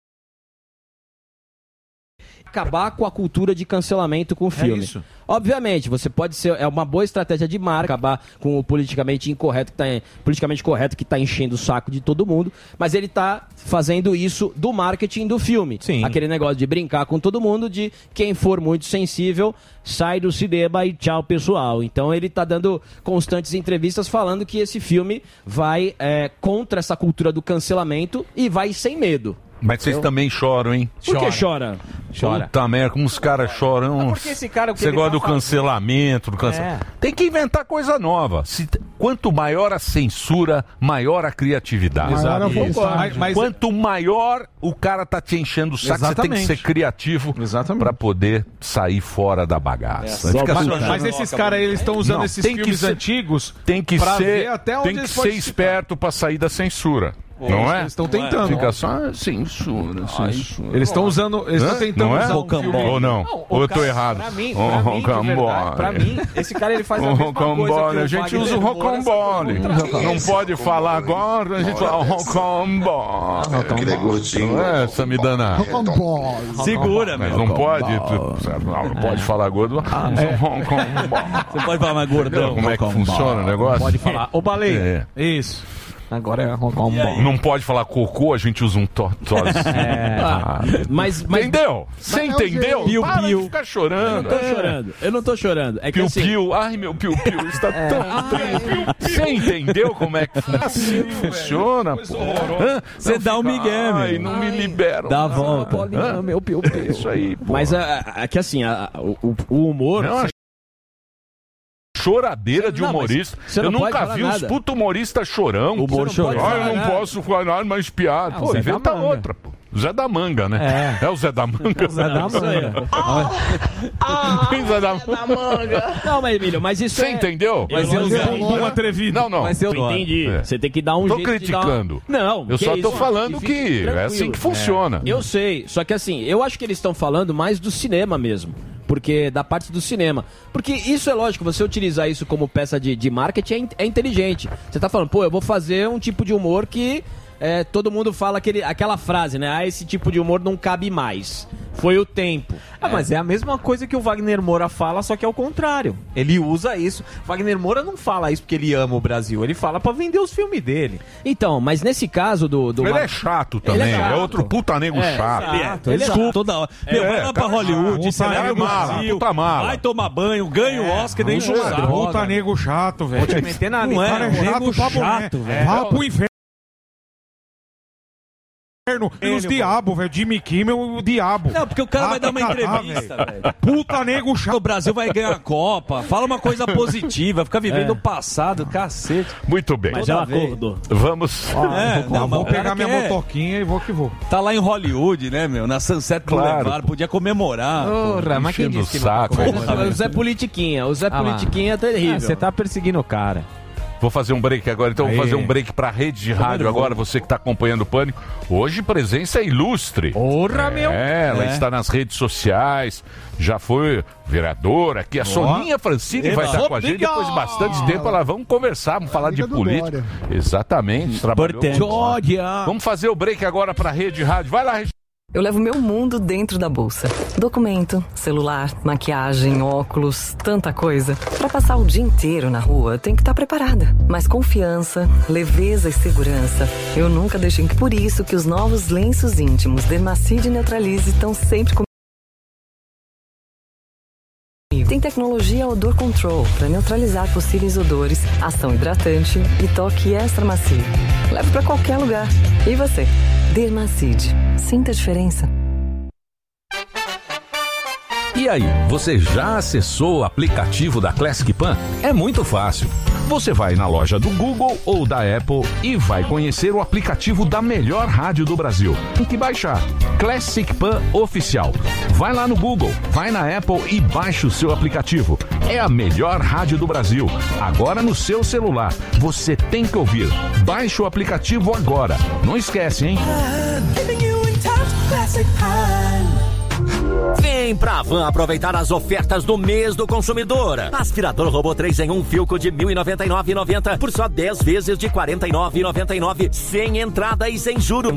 acabar com a cultura de cancelamento com o filme. isso. Obviamente, você pode ser, é uma boa estratégia de marca acabar com o politicamente incorreto que tá, politicamente correto que tá enchendo o saco de todo mundo, mas ele tá fazendo isso do marketing do filme. Sim. Aquele negócio de brincar com todo mundo, de quem for muito sensível, sai do cinema e tchau, pessoal. Então ele tá dando constantes entrevistas falando que esse filme vai é, contra essa cultura do cancelamento e vai sem medo. Mas vocês Eu- também choram, hein? Por que chora? Chora. Puta merda, como os caras choram. porque esse cara, o que Você ele gosta tá do fazendo- cancelamento, do cance... É. Tem que inventar coisa nova. Se t- Quanto maior a censura, maior a criatividade. Maior a vontade. Mas- mas- Quanto maior o cara tá te enchendo o saco, você tem que Exatamente. ser criativo pra poder sair fora da bagaça. Fica mas, só- mas esses caras, eles estão usando Não, esses tem que filmes ser- antigos Tem que pra ser, ver até onde tem que eles ser podem esperto pra sair da censura. Não é? Eles estão tentando. Fica só ah, censura, censura. Eles estão usando, eles estão Hã? tentando não é? usar um filme- Ou não? Não, Ou o eu tô cara- errado? Pra mim, Oh, pra mim, de rocambole. verdade, pra mim, esse cara ele faz a O mesma coisa que rocambole, o a gente Wagner usa o Moura, rocambole. Não pode falar agora, a gente fala rocambole. Ele é gordinho. Não é, Samidana? Segura, Mas meu. não pode, tu- não pode falar gordo. é. Você pode falar mais gordão. Como é que funciona o negócio? Pode falar. Ô, Baleia. É. Isso. Agora é rocambole. Não pode falar cocô, a gente usa um totós. É, Ah, mas, mas entendeu? Você Mas é o entendeu? Piu, Para piu. de ficar eu chorando. não tô É. chorando. Eu não tô chorando. É que Piu assim, piu, ai meu piu piu, está tão triste. Você entendeu como é que assim funciona, pô? Hã? Você Não dá um fica, migué, ai, meu. não me liberam. Dá a não. volta. Hã? meu piu, piu. É isso aí, pô. Mas é que assim, a- a- o, o humor Não, choradeira de Não, mas humorista. você Eu não pode nunca falar vi uns nada. puto humoristas chorão. Humor Você não pode chorão. falar, eu não Nada. posso falar mais piada. Ah, Pô, Zé da inventa Manga. outra, pô. Zé da Manga, né? É, o Zé da Manga. Zé da Manga. Tem Zé da Manga. Não, mas Emílio, mas isso Você é... entendeu? Mas eu um atrevido. Não, não. Mas eu entendi. É. Você tem que dar um Tô jeito criticando. de dar... Não, Eu que só tô isso? falando fique que é tranquilo. assim que funciona. É. Eu sei, só que assim, eu acho que eles estão falando mais do cinema mesmo. Porque da parte do cinema. Porque isso é lógico, você utilizar isso como peça de, de marketing é, in- é inteligente. Você tá falando, pô, eu vou fazer um tipo de humor que é, todo mundo fala aquele, aquela frase, né? Ah, esse tipo de humor não cabe mais. Foi o tempo. Ah, mas é a mesma coisa que o Wagner Moura fala, só que é o contrário. Ele usa isso. Wagner Moura não fala isso porque ele ama o Brasil, ele fala pra vender os filmes dele. Então, mas nesse caso do... do Ele Mar- é chato também, Ele é, é chato. outro puta nego É, chato. exato. Ele é, Ele é desculpa. chato. Toda hora. Meu, vai lá pra Hollywood, celebra o Brasil, puta mala. vai tomar banho, ganha o Oscar, nem Puta, jogar. puta nego chato, velho. Vou te meter na Não lista. é, cara é Nego chato pra chato, boné. velho. Vá pro inferno. Ele, Os pô. diabos, velho. Jimmy Kimmel, o diabo. Não, porque o cara vai dar uma entrevista, velho. Puta nego chato. O Brasil vai ganhar a Copa. Fala uma coisa positiva, fica vivendo É. o passado, cacete. Muito bem. Mas ela acordou. Vamos. É, Não, vou mas o pegar cara minha quer- motoquinha e vou que vou. Tá lá em Hollywood, né, meu? Na Sunset Claro, Boulevard, podia comemorar. Porra, mas quem Enchendo disse que o saco. não vai comemorar? O Zé Politiquinha. O Zé Ah lá. Politiquinha é terrível. Ah, você tá perseguindo o cara. Vou fazer um break agora, então Aê. vou fazer um break pra rede de rádio agora, você que tá acompanhando o Pânico. Hoje presença ilustre. Porra, é, meu! Ela É. está nas redes sociais, já foi vereadora aqui. A Soninha Francini Eba. vai estar com a gente depois de bastante tempo. Ela vamos conversar, vamos falar de Amiga do política. Dória. Exatamente, trabalhou. Importante. com- Vamos fazer o break agora pra rede de rádio. Vai lá, Regi- Eu levo meu mundo dentro da bolsa. Documento, celular, maquiagem, óculos, tanta coisa. Pra passar o dia inteiro na rua, tem que estar preparada. Mas confiança, leveza e segurança, eu nunca deixei. Por isso que os novos lenços íntimos Dermacide Neutralize estão sempre comigo. Tem tecnologia Odor Control para neutralizar possíveis odores, ação hidratante e toque extra macio. Leve para qualquer lugar. E você? Dermacide. Sinta a diferença. E aí, você já acessou o aplicativo da Classic Pan? É muito fácil. Você vai na loja do Google ou da Apple e vai conhecer o aplicativo da melhor rádio do Brasil. Tem que baixar. Classic Pan Oficial. Vai lá no Google, vai na Apple e baixa o seu aplicativo. É a melhor rádio do Brasil. Agora no seu celular. Você tem que ouvir. Baixe o aplicativo agora. Não esquece, hein? Vem pra Van aproveitar as ofertas do mês do consumidor. Aspirador robô três em um Philco de mil e noventa e nove reais e noventa centavos por só dez vezes de quarenta e nove reais e noventa e nove centavos, sem entrada e sem juros.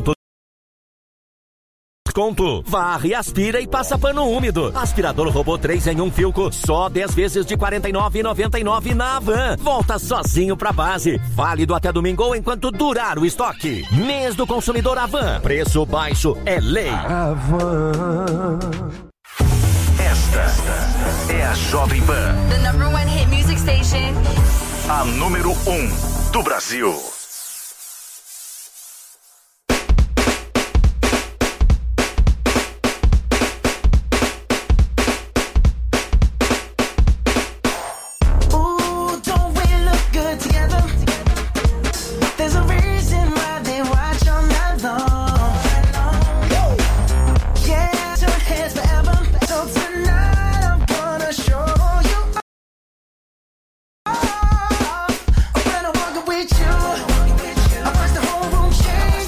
Conto. Varre, aspira e passa pano úmido. Aspirador robô três em um Philco, só dez vezes de quarenta e nove reais e noventa e nove centavos na Van. Volta sozinho pra base. Válido até domingo ou enquanto durar o estoque. Mês do consumidor Avan. Preço baixo é lei. Esta é a Jovem Pan, The number one hit music station. a número um do Brasil. Ooh, don't we look good together? There's a reason why they watch all night long. Yeah, turn heads forever. So tonight I'm gonna show you. When I walk with you, I watch the whole room change.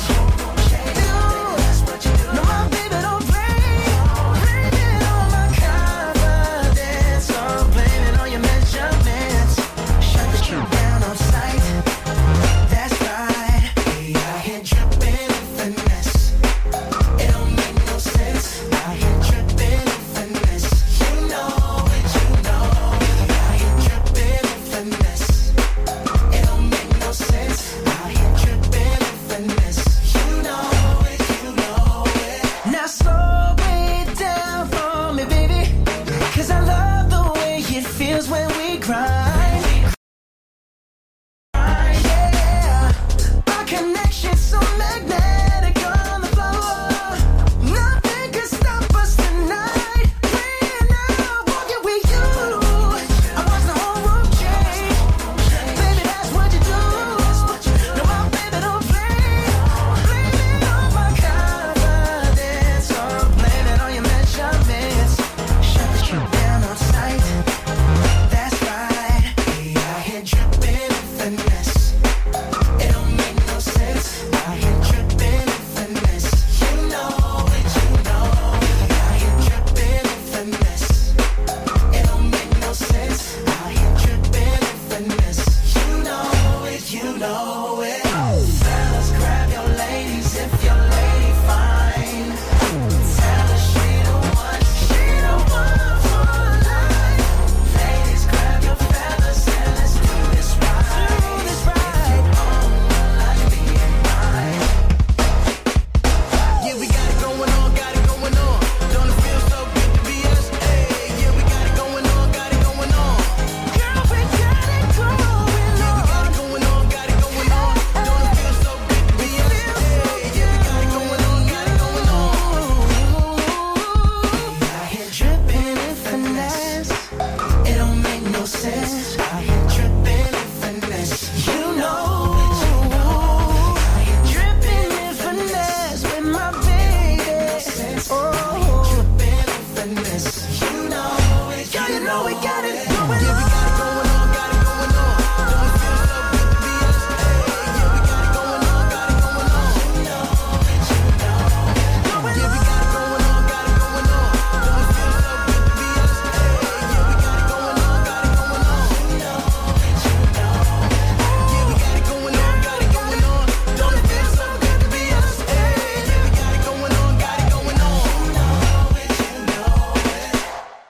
You, no, my baby don't play. Blame it on my confidence, or blame it on your measurements. Shut the shit down on sight. That's right. We out here dripping in finesse. It don't make no sense. Out here dripping in finesse. You know it, you know. We out here dripping in finesse. It don't make no sense. Out here dripping in finesse. You know it, you know it. Now slow it down for me, baby. 'Cause I love the way it feels when we grind. Yeah, our connection's so magnetic on the floor. Nothing can stop us tonight. When I'm walking with you, I watch the whole room change. got it going on. Yeah, we got it going on, got it going on. Don't it feel so good to be us? Hey, yeah, we got it going on, got it going on. You know that you know it. Yeah, we got it going on, got it going on. Don't it feel so good to be us? Hey, yeah, we got it going on, got it going on. You know that you know it. Yeah, we got it going on, got it going on. Don't it feel so good to be us? Hey, yeah, we got it going on, got it going on. You know it, you know it.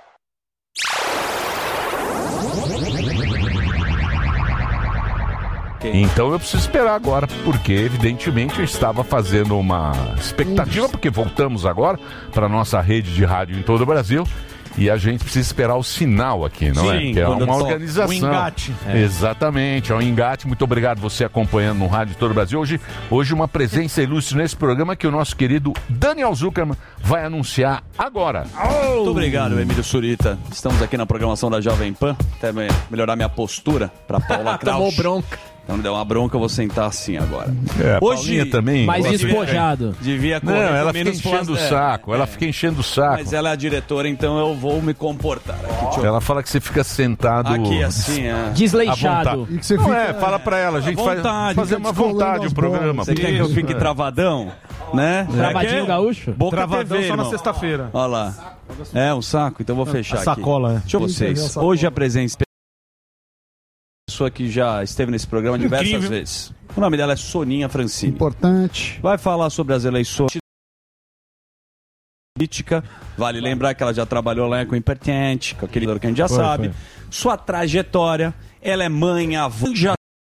Então eu preciso esperar agora, porque evidentemente eu estava fazendo uma expectativa, porque voltamos agora para a nossa rede de rádio em todo o Brasil. E a gente precisa esperar o sinal aqui, não é? Sim, Que é quando uma toca. organização. O engate. É. Exatamente, é um engate. Muito obrigado você acompanhando no Rádio Todo o Brasil. Hoje, hoje uma presença ilustre nesse programa que o nosso querido Daniel Zuckerman vai anunciar agora. Muito obrigado, Emílio Surita. Estamos aqui na programação da Jovem Pan. Até me- melhorar minha postura para Paula Kraus. Tomou bronca. Então me deu uma bronca, eu vou sentar assim agora. É, a Paulinha também. Mais Ela devia- despojado. Devia Não, correr com ela fica menos enchendo o plas- saco. é, Ela é. fica enchendo o saco. Mas ela é a diretora, então eu vou me comportar. Aqui, deixa eu- Ela fala que você fica sentado... Aqui, assim, é. Desleixado. À vontade. E que você não é, fala pra ela, a gente À faz vontade, fazer fica uma vontade descolando o programa. as bolas. Você quer que eu fique travadão? Né? Travadinho Quer? gaúcho? Boca Travadão T V, só na irmão. sexta-feira. Olha lá. É, um saco? Então eu vou fechar A sacola, aqui. é. Deixa eu vocês. A sacola. Hoje a presença pessoa que já esteve nesse programa diversas Incrível. vezes. O nome dela é Soninha Francini. Importante. Vai falar sobre as eleições política. Vale lembrar que ela já trabalhou lá com o Impertinente, com aquele que a gente já Foi, sabe. foi. Sua trajetória, ela é mãe, avó, já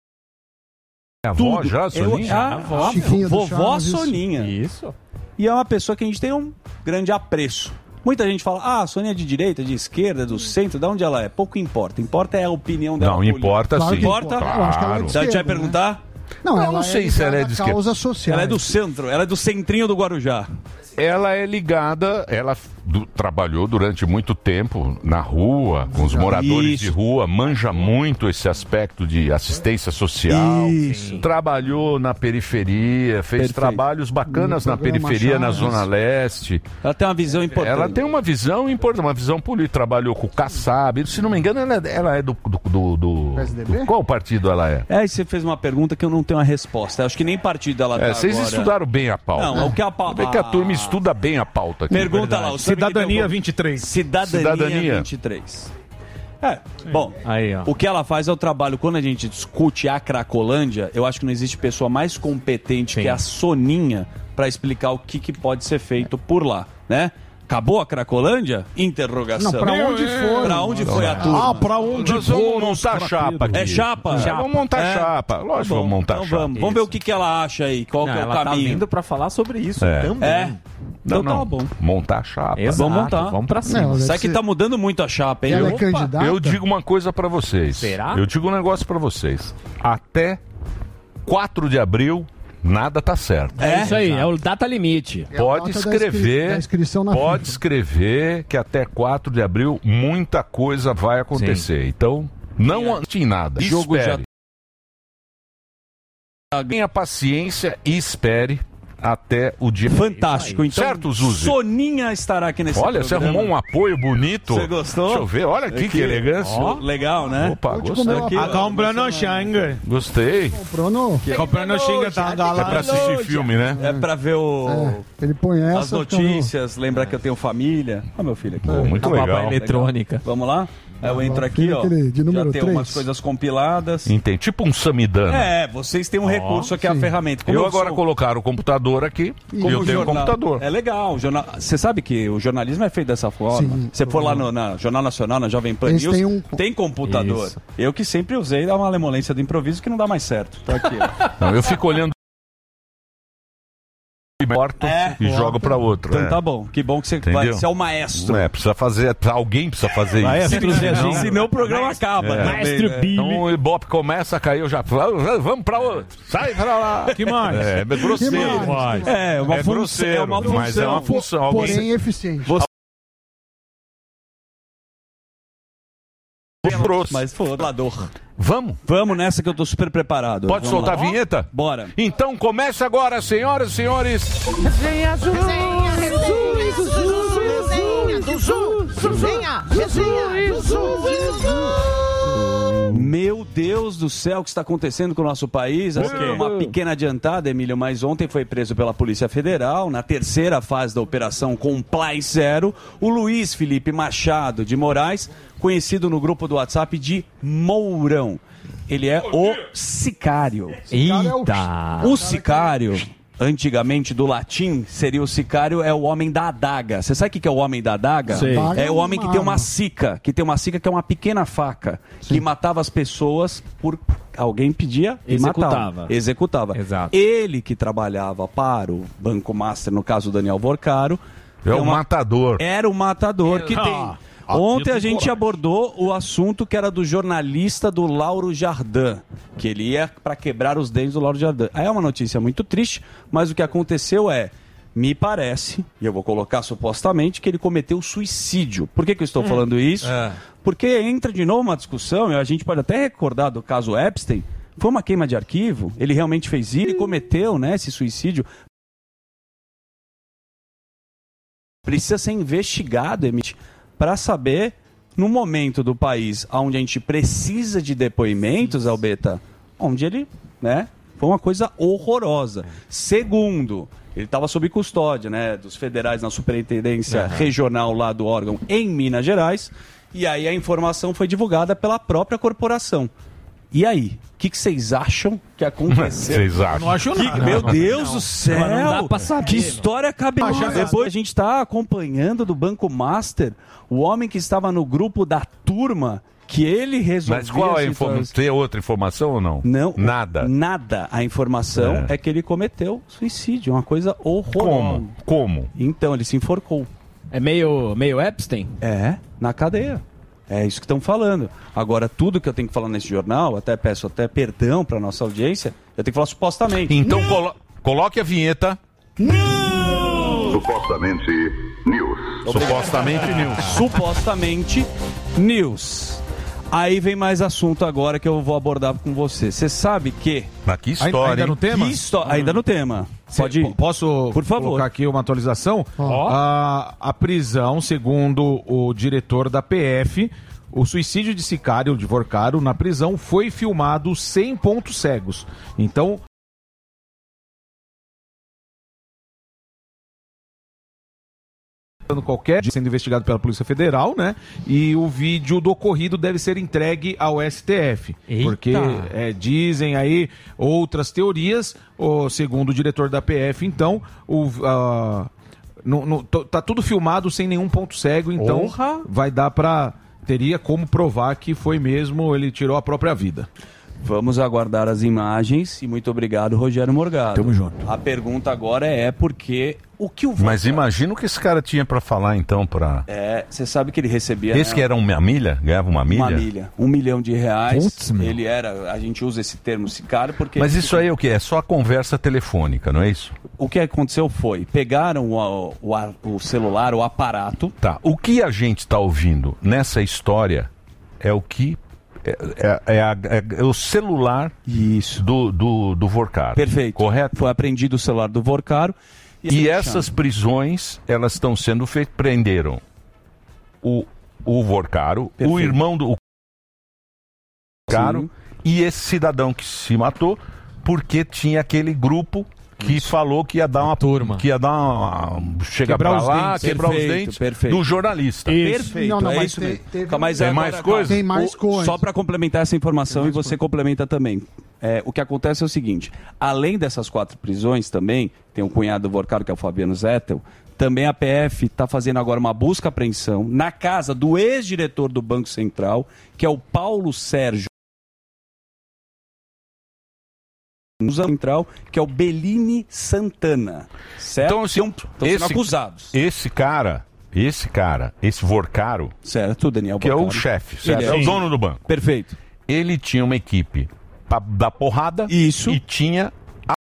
É a avó já, Soninha? Eu, a avó, Chiquinha do vovó Chaves, isso. Soninha. Isso. E é uma pessoa que a gente tem um grande apreço. Muita gente fala, ah, a Soninha é de direita, de esquerda, do centro, de onde ela é? Pouco importa. Importa é a opinião dela. Não, política. importa sim. Importa? Claro. Eu acho que ela é de Você vai esquerda, perguntar? Não, Eu ela não sei é se ela é ligada de a esquerda. causas sociais. Ela é do centro, ela é do centrinho do Guarujá. Ela é ligada, ela du- trabalhou durante muito tempo na rua, com os moradores Isso. de rua, manja muito esse aspecto de assistência social. Isso. Trabalhou na periferia, fez Perfeito. trabalhos bacanas No na programa periferia, na Chaves. Zona Leste. Ela tem uma visão importante. Ela tem uma visão importante, uma visão política. Trabalhou com o Kassab. Se não me engano, ela é, ela é do, do, do, do- P S D B? do- Qual partido ela é? É, e você fez uma pergunta que eu não tenho a resposta. Acho que nem partido ela É, tá vocês agora. estudaram bem a pauta. Não, o que a pauta... Vê que a turma estuda bem a pauta aqui. Pergunta lá. o Cidadania sabe que vinte e três. tem- Cidadania, Cidadania. vinte e três. É, bom, Aí, ó. o que ela faz é o trabalho. Quando a gente discute a Cracolândia, eu acho que não existe pessoa mais competente que a Soninha para explicar o que, que pode ser feito por lá, né? Acabou a Cracolândia? Interrogação. Não, pra onde for. Pra onde foi a turma? Ah, pra onde Nós vamos foram montar os chapa aqui. É chapa? É, vamos montar É? chapa. Lógico que Tá bom, vamos montar então chapa. Vamos, vamos ver o que, que ela acha aí, qual Não, que é o ela tá caminho. vindo pra falar sobre isso É. também. É? Então Não, não. tá bom. Montar chapa. Exato. Vamos montar. Vamos pra cima. Não, ela Sabe deve que ser- tá mudando muito a chapa, hein? Ela é Opa. candidata? Eu digo uma coisa pra vocês. Será? Eu digo um negócio pra vocês. Até quatro de abril, nada tá certo. É isso aí, é o data limite. É a Pode data da inscri- escrever, da inscrição na pode FIFA. escrever que até quatro de abril muita coisa vai acontecer. Então, não ante em nada. Jogo já- Espere. Tenha paciência e espere até o dia. Fantástico. Então, Certo, Zuzi? Soninha estará aqui nesse Olha, você programa. arrumou um apoio bonito. Você gostou? Deixa eu ver, olha aqui, que elegância. Ó, legal, né? Opa, Vou te gostei. comer uma Aqui, pa- ó. Comprando xanga. Gostei. Comprou Comprando xanga, tá É pra galera. assistir filme, né? É pra ver o... É, ele põe essa. as fica no- notícias, lembrar que eu tenho família. Olha meu filho aqui. Pô, muito A babá legal. eletrônica. Vamos lá? Aí eu entro aqui, Aquele- ó. aquele de número Já tem três. umas coisas compiladas. Entendi. Tipo um Samidana. É, vocês têm um recurso que é a ferramenta. Como Eu agora sou- colocaram o computador aqui e eu tenho o jornal- computador. É legal. o jornal- Você sabe que o jornalismo é feito dessa forma. Sim. Você for lá no na Jornal Nacional, na Jovem Pan Eles News, têm um- tem computador. Isso. Eu que sempre usei da malemolência do improviso que não dá mais certo. Tô aqui, ó. Não, eu fico olhando corto É. e jogo pra outro. Então é. tá bom. Que bom que você Entendeu? vai ser o maestro. É, precisa fazer, alguém precisa fazer Maestro isso. Zezinho. Senão o programa acaba. É. Maestro Billy. Então o Ibope começa a cair, eu já vamos, vamos pra outro. Sai pra lá. Que mais? É, é grosseiro. Que mais? É, uma É função. grosseiro, É uma mas é uma função. função. Alguém... Porém, eficiente. grosso. Mas foda-se. Vamos? Vamos nessa que eu tô super preparado. Pode Vamos soltar lá. a vinheta? Bora. Então começa agora, senhoras e senhores. Resenha azul. Resenha do Zu. Resenha, resenha do Sul. Meu Deus do céu, o que está acontecendo com o nosso país? Assim, uma pequena adiantada, Emílio, mas ontem foi preso pela Polícia Federal, na terceira fase da operação Comply Zero, o Luiz Felipe Machado de Moraes, conhecido no grupo do WhatsApp de Mourão. Ele é o sicário. Eita! O sicário, antigamente do latim, seria o sicário, é o homem da adaga. Você sabe o que é o homem da adaga? Sei. É o homem que tem uma sica, que tem uma sica que é uma pequena faca, que matava as pessoas por alguém pedia e Executava. matava. Executava. Exato. Ele que trabalhava para o Banco Master, no caso do Daniel Vorcaro. É o matador. Era o matador que Ah. tem. Ontem a gente abordou o assunto que era do jornalista do Lauro Jardim, que ele ia para quebrar os dentes do Lauro Jardim. Aí é uma notícia muito triste, mas o que aconteceu é, me parece, e eu vou colocar supostamente, que ele cometeu suicídio. Por que, que eu estou Hum. falando isso? É. Porque entra de novo uma discussão, e a gente pode até recordar do caso Epstein, foi uma queima de arquivo, ele realmente fez isso, ele cometeu, né, esse suicídio. Precisa ser investigado, Emite, para saber, no momento do país onde a gente precisa de depoimentos, Albeta, onde ele, né, foi uma coisa horrorosa. Segundo, ele estava sob custódia, né, dos federais na superintendência Uhum. regional lá do órgão em Minas Gerais, e aí a informação foi divulgada pela própria corporação. E aí, o que que vocês acham que aconteceu? Vocês acham? Não acho nada. Meu Não, Deus não. do céu! Mas não dá pra saber, que não. história cabeluda! Ah, já- Depois a gente está acompanhando do Banco Master o homem que estava no grupo da turma que ele resolveu. Mas qual é a informação? Tem outra informação ou não? Não. Nada. Nada. A informação é, É. que ele cometeu suicídio, uma coisa horrorosa. Como? Como? Então, ele se enforcou. É meio, meio Epstein? É, na cadeia. É isso que estão falando. Agora, tudo que eu tenho que falar nesse jornal, até peço até perdão para nossa audiência, eu tenho que falar supostamente. Então colo- coloque a vinheta. Supostamente news. Supostamente news. Supostamente news. Aí vem mais assunto agora que eu vou abordar com você. Você sabe que... Mas que história, Ainda hein? no tema? Que histó- Ainda no tema. Pode ir. Posso Por favor. colocar aqui uma atualização? A, a prisão, segundo o diretor da P F, o suicídio de sicário de Vorcaro na prisão foi filmado sem pontos cegos. Então... qualquer sendo investigado pela Polícia Federal, né? E o vídeo do ocorrido deve ser entregue ao S T F. Eita. Porque é, dizem aí outras teorias, o, segundo o diretor da P F, então, o, ah, no, no- to- tá tudo filmado sem nenhum ponto cego, então Porra! vai dar pra... teria como provar que foi mesmo, ele tirou a própria vida. Vamos aguardar as imagens e muito obrigado, Rogério Morgado. Tamo junto. A pergunta agora é porque o que o Mas imagina o que esse cara tinha pra falar então para. É, você sabe que ele recebia... Esse né, que era uma milha, ganhava uma milha. Uma milha. Um milhão de reais. Putz, meu. Ele era... A gente usa esse termo sicário porque... Mas isso aí é o que? É só a conversa telefônica, não é isso? O que aconteceu foi, pegaram o, o, o celular, o aparato... Tá. O que a gente está ouvindo nessa história é o que é, é- é a- é o celular Isso. do do, do Vorcaro. Perfeito. Correto. Foi apreendido o celular do Vorcaro. E essas prisões, elas estão sendo feitas. Prenderam o, o Vorcaro, o Perfeito. irmão do Vorcaro Sim. e esse cidadão que se matou porque tinha aquele grupo que falou que ia dar uma turma, que ia dar uma, chegar Quebrar pra os lá, dentes. quebrar Perfeito, os dentes perfeito. do jornalista. Perfeito, Não, não, é mas isso te- mesmo. teve- Mas Tem agora, mais calma. coisa? Tem mais O- coisa. Só para complementar essa informação e você complementa também. É, o que acontece é o seguinte, além dessas quatro prisões também, tem um cunhado do Vorcaro que é o Fabiano Zettel, também a P F está fazendo agora uma busca e apreensão na casa do ex-diretor do Banco Central, que é o Paulo Sérgio Central, que é o Bellini Santana. Certo? Então, assim, Estão sendo acusados. Esse cara, esse cara, esse Vorcaro, certo, Daniel que é o Vorcaro. chefe, certo? Ele É é. o dono do banco. Perfeito. Ele tinha uma equipe pra dar porrada. Isso. E tinha a-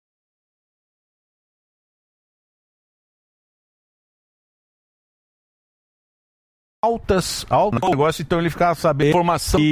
altas, altas negócio, então ele ficava sabendo informação.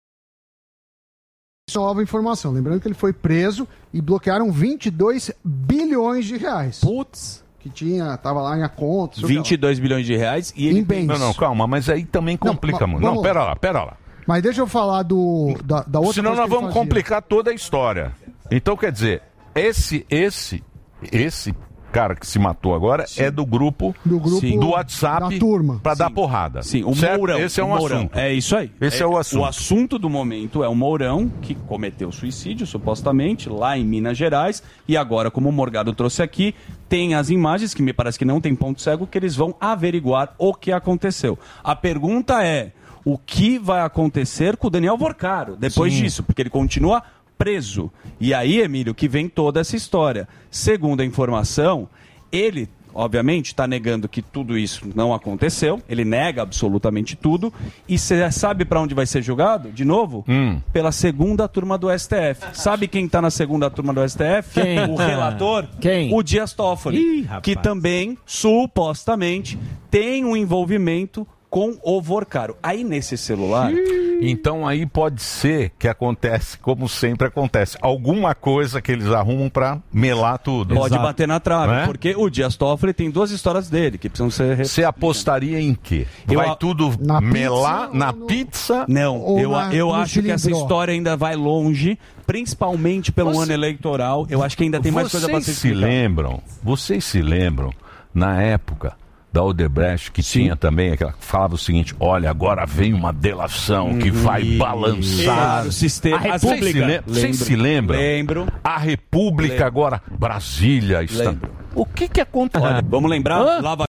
Nova informação. Lembrando que ele foi preso e bloquearam vinte e dois bilhões de reais. Putz. que tinha, tava lá em a conta. sei o que lá. vinte e dois bilhões de reais e ele Em bens. Não, não, calma, mas aí também complica Não, muito. vamos- Não, pera lá, pera lá. Mas deixa eu falar do, da, da outra Senão coisa nós que ele vamos fazia. complicar toda a história. Então, quer dizer, esse, esse, esse cara que se matou agora é do grupo do, grupo do WhatsApp da turma. pra dar porrada. Sim, o Certo? Mourão. Esse é o um Mourão. assunto. É isso aí. Esse é, o assunto. O assunto do momento é o Mourão, que cometeu suicídio, supostamente, lá em Minas Gerais. E agora, como o Morgado trouxe aqui, tem as imagens, que me parece que não tem ponto cego, que eles vão averiguar o que aconteceu. A pergunta é, o que vai acontecer com o Daniel Vorcaro depois Sim. disso? Porque ele continua preso. E aí, Emílio, que vem toda essa história. Segundo a informação, ele, obviamente, está negando que tudo isso não aconteceu. Ele nega absolutamente tudo. E você sabe para onde vai ser julgado? De novo? Hum. Pela segunda turma do S T F. Sabe quem está na segunda turma do S T F? Quem? O relator? Quem? O Dias Toffoli. Ih, rapaz. Que também, supostamente, tem um envolvimento com o Vorcaro. Aí nesse celular... Então aí pode ser que acontece, como sempre acontece, alguma coisa que eles arrumam pra melar tudo. Pode bater na trave, Não é? porque o Dias Toffoli tem duas histórias dele que precisam ser... Você apostaria em quê? Eu Vai a- tudo Na melar pizza na pizza? Não, ou eu, na- eu no acho que essa cilindro? história ainda vai longe, principalmente pelo Você- ano eleitoral. Eu acho que ainda tem mais coisa para ser Vocês se explicada. lembram, vocês se lembram, na época da Odebrecht, que tinha também aquela, falava o seguinte, olha, agora vem uma delação que vai balançar Isso. O sistema- A a Vocês se, República. lem- vocês Lembro. se lembram? Lembro. A República Lembro. agora, Brasília está... Lembro. O que que acontece? Olha, vamos lembrar, Hã? Lava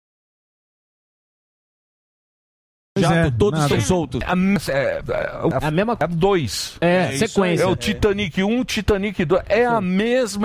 Pois Jato, é, todos nada. estão soltos. A, é, é, a mesma é dois. É, isso sequência. aí. É o Titanic um, Titanic dois. É a mesma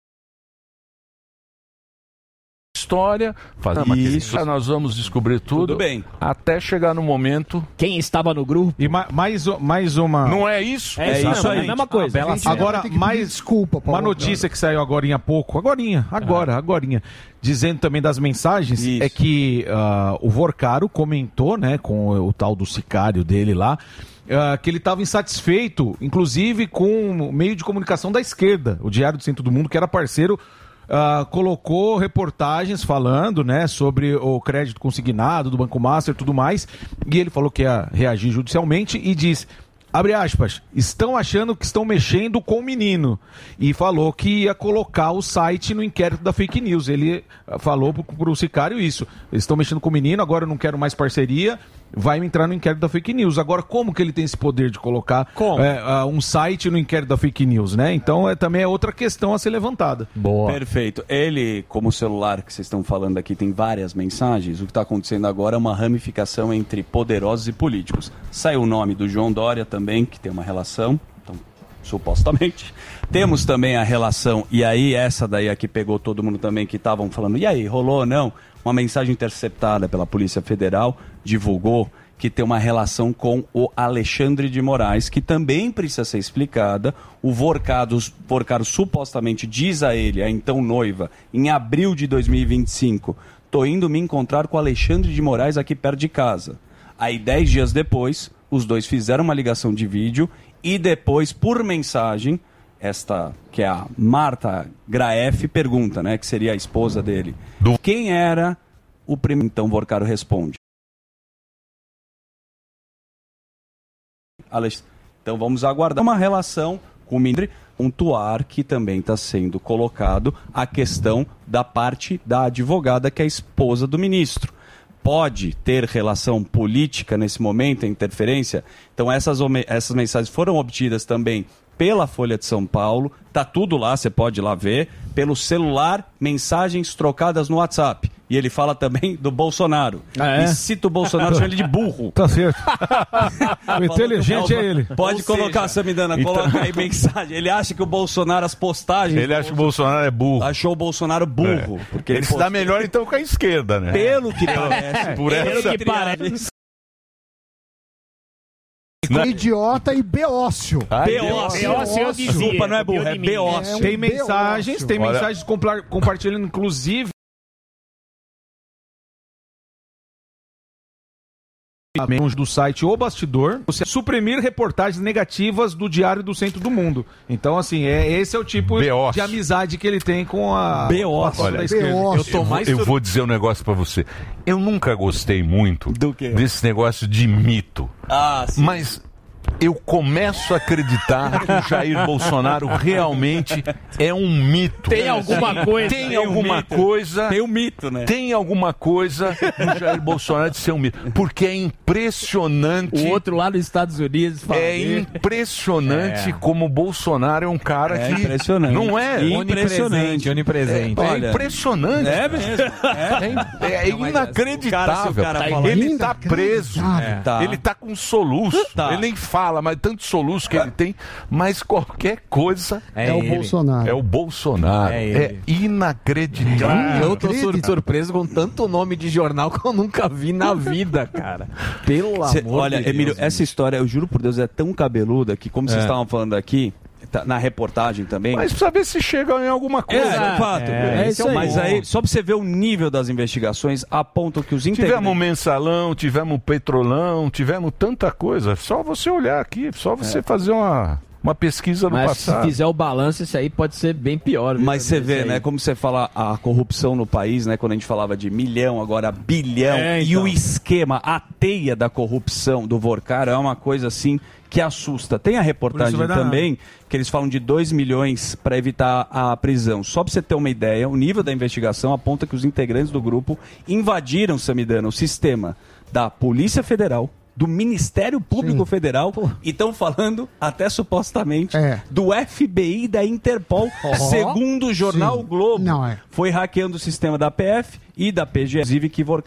história. Faz... Isso. Nós vamos descobrir tudo. Tudo bem. Até chegar no momento. Quem estava no grupo? E ma- mais, o- mais uma. Não é isso? É isso Exatamente. aí. É a mesma coisa. Ah, bela- Gente, Agora, vai ter que mais pedir desculpa, Paulo. uma notícia que saiu agora há pouco, agorinha, agora, agorinha, dizendo também das mensagens, é que ah, o Vorcaro comentou, né, com o, o tal do sicário dele lá, ah, que ele estava insatisfeito, inclusive com o meio de comunicação da esquerda, o Diário do Centro do Mundo, que era parceiro. ah, colocou reportagens falando, né, sobre o crédito consignado do Banco Master e tudo mais, e ele falou que ia reagir judicialmente e diz, abre aspas, estão achando que estão mexendo com o menino, e falou que ia colocar o site no inquérito da fake news. Ele ah, falou pro, pro sicário isso, eles estão mexendo com o menino, agora eu não quero mais parceria, vai entrar no inquérito da fake news. Agora, como que ele tem esse poder de colocar é, ah, um site no inquérito da fake news, né? Então, é, também é outra questão a ser levantada. Perfeito. Ele, como o celular que vocês estão falando aqui, tem várias mensagens. O que está acontecendo agora é uma ramificação entre poderosos e políticos. Saiu o nome do João Dória também, que tem uma relação, então, supostamente. Temos também a relação, e aí essa daí aqui pegou todo mundo também, que estavam falando, e aí, rolou ou não? Uma mensagem interceptada pela Polícia Federal divulgou que tem uma relação com o Alexandre de Moraes, que também precisa ser explicada. O Vorcaro, Vorcaro supostamente diz a ele, a então noiva, em abril de dois mil e vinte e cinco, tô indo me encontrar com o Alexandre de Moraes aqui perto de casa. Aí, dez dias depois, os dois fizeram uma ligação de vídeo e depois, por mensagem, esta, que é a Marta Graef, pergunta, né, que seria a esposa dele, quem era o primeiro? Então, Vorcaro responde. Alex- Então vamos aguardar uma relação com o Mindre, pontuar que também está sendo colocado a questão da parte da advogada, que é a esposa do ministro. Pode ter relação política nesse momento, a interferência? Então essas, ome- essas mensagens foram obtidas também pela Folha de São Paulo, tá tudo lá, você pode ir lá ver, pelo celular, mensagens trocadas no WhatsApp. E ele fala também do Bolsonaro. Ah, é? E cita o Bolsonaro, chama ele de burro. Tá certo. O inteligente é ele. Pode Ou colocar, seja, Samidana, então- coloca aí mensagem. Ele acha que o Bolsonaro, as postagens... Ele acha que o Bolsonaro é burro. Achou o Bolsonaro burro. É. Porque ele ele se dá postou- melhor então com a esquerda, né? Pelo que parece. Por pelo essa... que parece. Idiota e beócio. Beócio. Beócio, eu dizia. Desculpa, não é burro, é beócio. Tem mensagens, tem Olha- mensagens compla- compartilhando, inclusive, do site O Bastidor, você suprimir reportagens negativas do Diário do Centro do Mundo. Então, assim, é, esse é o tipo Beoço. de amizade que ele tem com a, com a foto Olha, da esquerda. eu, tô mais eu vou dizer um negócio pra você. Eu nunca gostei muito desse negócio de mito. Ah, sim. Mas eu começo a acreditar que o Jair Bolsonaro realmente é um mito. Tem alguma coisa. Tem, Tem um alguma mito. coisa. Tem um mito, né? Tem alguma coisa no Jair Bolsonaro de ser um mito. Porque é impressionante. O outro lá nos Estados Unidos fala É dele. impressionante É. como o Bolsonaro é um cara É que. impressionante. Não é? Onipresente, onipresente. É, é Olha, impressionante. É mesmo. É, é inacreditável. O cara, se o cara fala- Ele tá preso. É. Tá. Ele tá com soluço. Tá. Ele nem fala, mas tanto soluço que ele tem. Mas qualquer coisa É, é o ele. Bolsonaro. É o Bolsonaro. É É, ele. inacreditável. Eu tô sur- surpreso com tanto nome de jornal que eu nunca vi na vida, cara. Pelo Cê- amor olha, de Deus. Emílio, essa história, eu juro por Deus, é tão cabeluda que, como vocês É. estavam falando aqui, tá- na reportagem também. Mas precisa ver se chega em alguma coisa. É, de fato. É, Esse isso aí. Mas aí, só pra você ver o nível das investigações, apontam que os Tivemos integrantes... mensalão, tivemos petrolão, tivemos tanta coisa. Só você olhar aqui, só você É. fazer uma, uma pesquisa no Mas passado. se fizer o balanço, isso aí pode ser bem pior. viu? Mas você Isso vê, aí. né, como você fala a corrupção no país, né, quando a gente falava de milhão, agora bilhão, É, e então. o esquema, a teia da corrupção do Vorcaro é uma coisa assim que assusta. Tem a reportagem vai dar também que eles falam de dois milhões para evitar a prisão. Só para você ter uma ideia, o nível da investigação aponta que os integrantes do grupo invadiram, Samidana, o sistema da Polícia Federal, do Ministério Público Federal e estão falando até supostamente É. do F B I e da Interpol, Oh. segundo o jornal Sim. O Globo. Não, é. Foi hackeando o sistema da P F e da P G, inclusive que Vorcaro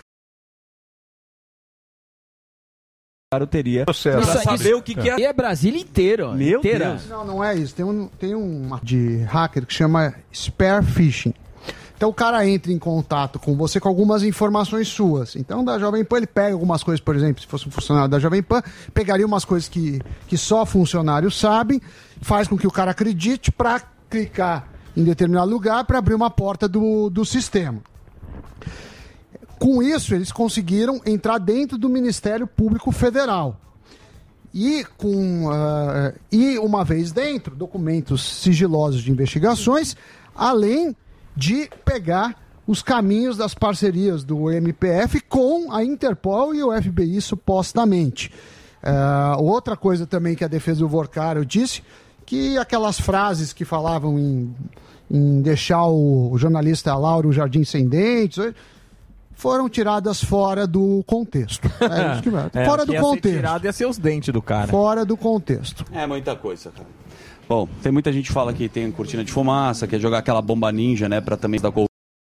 teria Processo. pra Isso- saber isso- o que, que é. E é Brasília inteiro. Meu inteira. Deus. Não, não é isso. Tem um, tem um de hacker que chama Spear Phishing. Então o cara entra em contato com você com algumas informações suas. Então da Jovem Pan ele pega algumas coisas, por exemplo, se fosse um funcionário da Jovem Pan, pegaria umas coisas que, que só funcionários sabem, faz com que o cara acredite para clicar em determinado lugar para abrir uma porta do, do sistema. Com isso, eles conseguiram entrar dentro do Ministério Público Federal. E, com, ah, e uma vez dentro, documentos sigilosos de investigações, além de pegar os caminhos das parcerias do M P F com a Interpol e o F B I, supostamente. Ah, outra coisa também que a defesa do Vorcaro disse, que aquelas frases que falavam em, em deixar o, o jornalista Lauro Jardim sem dentes... foram tiradas fora do contexto. É isso que vai. É, Fora o do que ia ser contexto. tirado ia ser os dentes do cara. Fora do contexto. É muita coisa, cara. Bom, tem muita gente que fala que tem cortina de fumaça, que é jogar aquela bomba ninja, né, para também dar corrupção.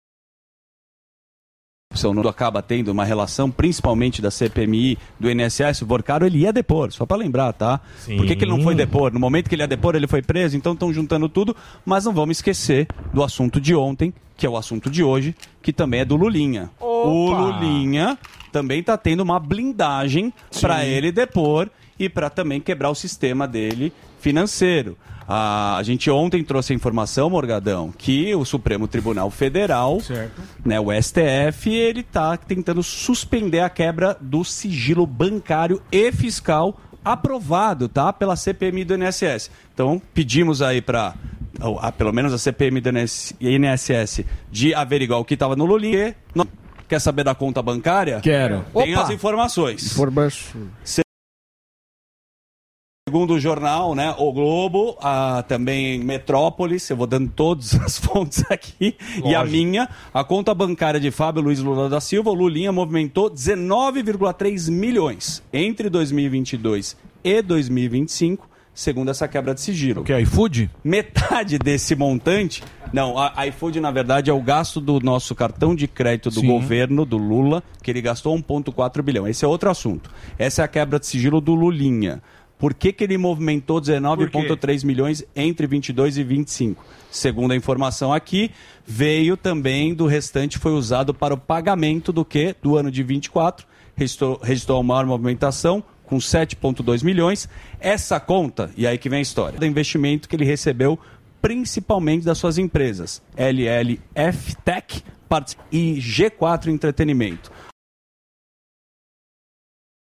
Não acaba tendo uma relação, principalmente da C P M I, do I N S S. O Vorcaro, ele ia depor, só para lembrar, tá? Sim. Por que, que ele não foi depor? No momento que ele ia depor, ele foi preso, então estão juntando tudo, mas não vamos esquecer do assunto de ontem, que é o assunto de hoje, que também é do Lulinha. O Lulinha também está tendo uma blindagem para ele depor e para também quebrar o sistema dele financeiro. A, a gente ontem trouxe a informação, Morgadão, que o Supremo Tribunal Federal, né, o S T F, ele está tentando suspender a quebra do sigilo bancário e fiscal aprovado, tá, pela C P M I do I N S S. Então, pedimos aí para, pelo menos a C P M I do I N S S, de averiguar o que estava no Lulinha. Não quer saber da conta bancária? Quero. Tem Opa! as informações. Informação. Segundo o jornal, né, O Globo, ah, também Metrópolis, eu vou dando todas as fontes aqui, e a Lógico. minha, a conta bancária de Fábio Luiz Lula da Silva, o Lulinha movimentou dezenove vírgula três milhões entre dois mil e vinte e dois e dois mil e vinte e cinco, segundo essa quebra de sigilo. O que é iFood? Metade desse montante, não, a a iFood na verdade é o gasto do nosso cartão de crédito do Sim. governo, do Lula, que ele gastou um vírgula quatro bilhão. Esse é outro assunto. Essa é a quebra de sigilo do Lulinha. Por que, que ele movimentou dezenove vírgula três milhões entre vinte e dois e vinte e cinco? Segundo a informação aqui, veio também do restante, foi usado para o pagamento do que? Do ano de vinte e quatro, registrou, registrou a maior movimentação, com sete vírgula dois milhões. Essa conta, e aí que vem a história, do investimento que ele recebeu principalmente das suas empresas, L L F Tech e G quatro Entretenimento.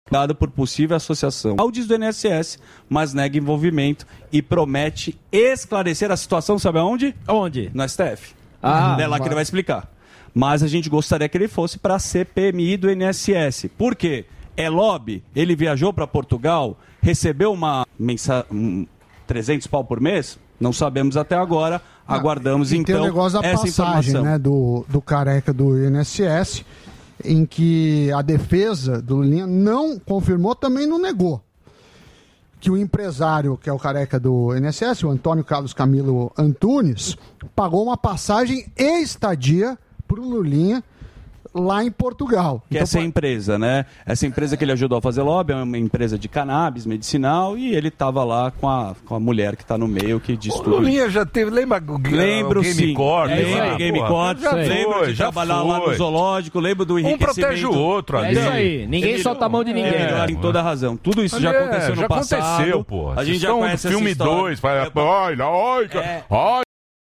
dado por possível associação fraudes do I N S S, mas nega envolvimento e promete esclarecer a situação, sabe aonde? Onde? No S T F. Ah, é lá que ele vai explicar. Mas a gente gostaria que ele fosse para a C P M I do I N S S. Por quê? É lobby, ele viajou para Portugal, recebeu uma mensa... um trezentos pau por mês? Não sabemos até agora, aguardamos e então tem o negócio da essa passagem, informação. né, do, do careca do I N S S, em que a defesa do Lulinha não confirmou, também não negou. Que o empresário, que é o careca do I N S S, o Antônio Carlos Camilo Antunes, pagou uma passagem e estadia para o Lulinha lá em Portugal. Que Então, essa empresa, né? Essa empresa que ele ajudou a fazer lobby é uma empresa de cannabis medicinal e ele estava lá com a, com a mulher que está no meio que diz O tudo. Lulinha já teve, lembra o Lembro o Game sim. Corp? É, lembro Game Corp, lembro de já trabalhar foi. lá no zoológico, lembro do enriquecimento. Um protege o outro ali. É isso aí, ninguém Ele- solta a mão de ninguém. Ele tem toda a razão. Tudo isso já É, aconteceu no já passado. aconteceu, pô. A gente já Estão no conhece filme essa história. dois, vai- olha, olha, É. olha.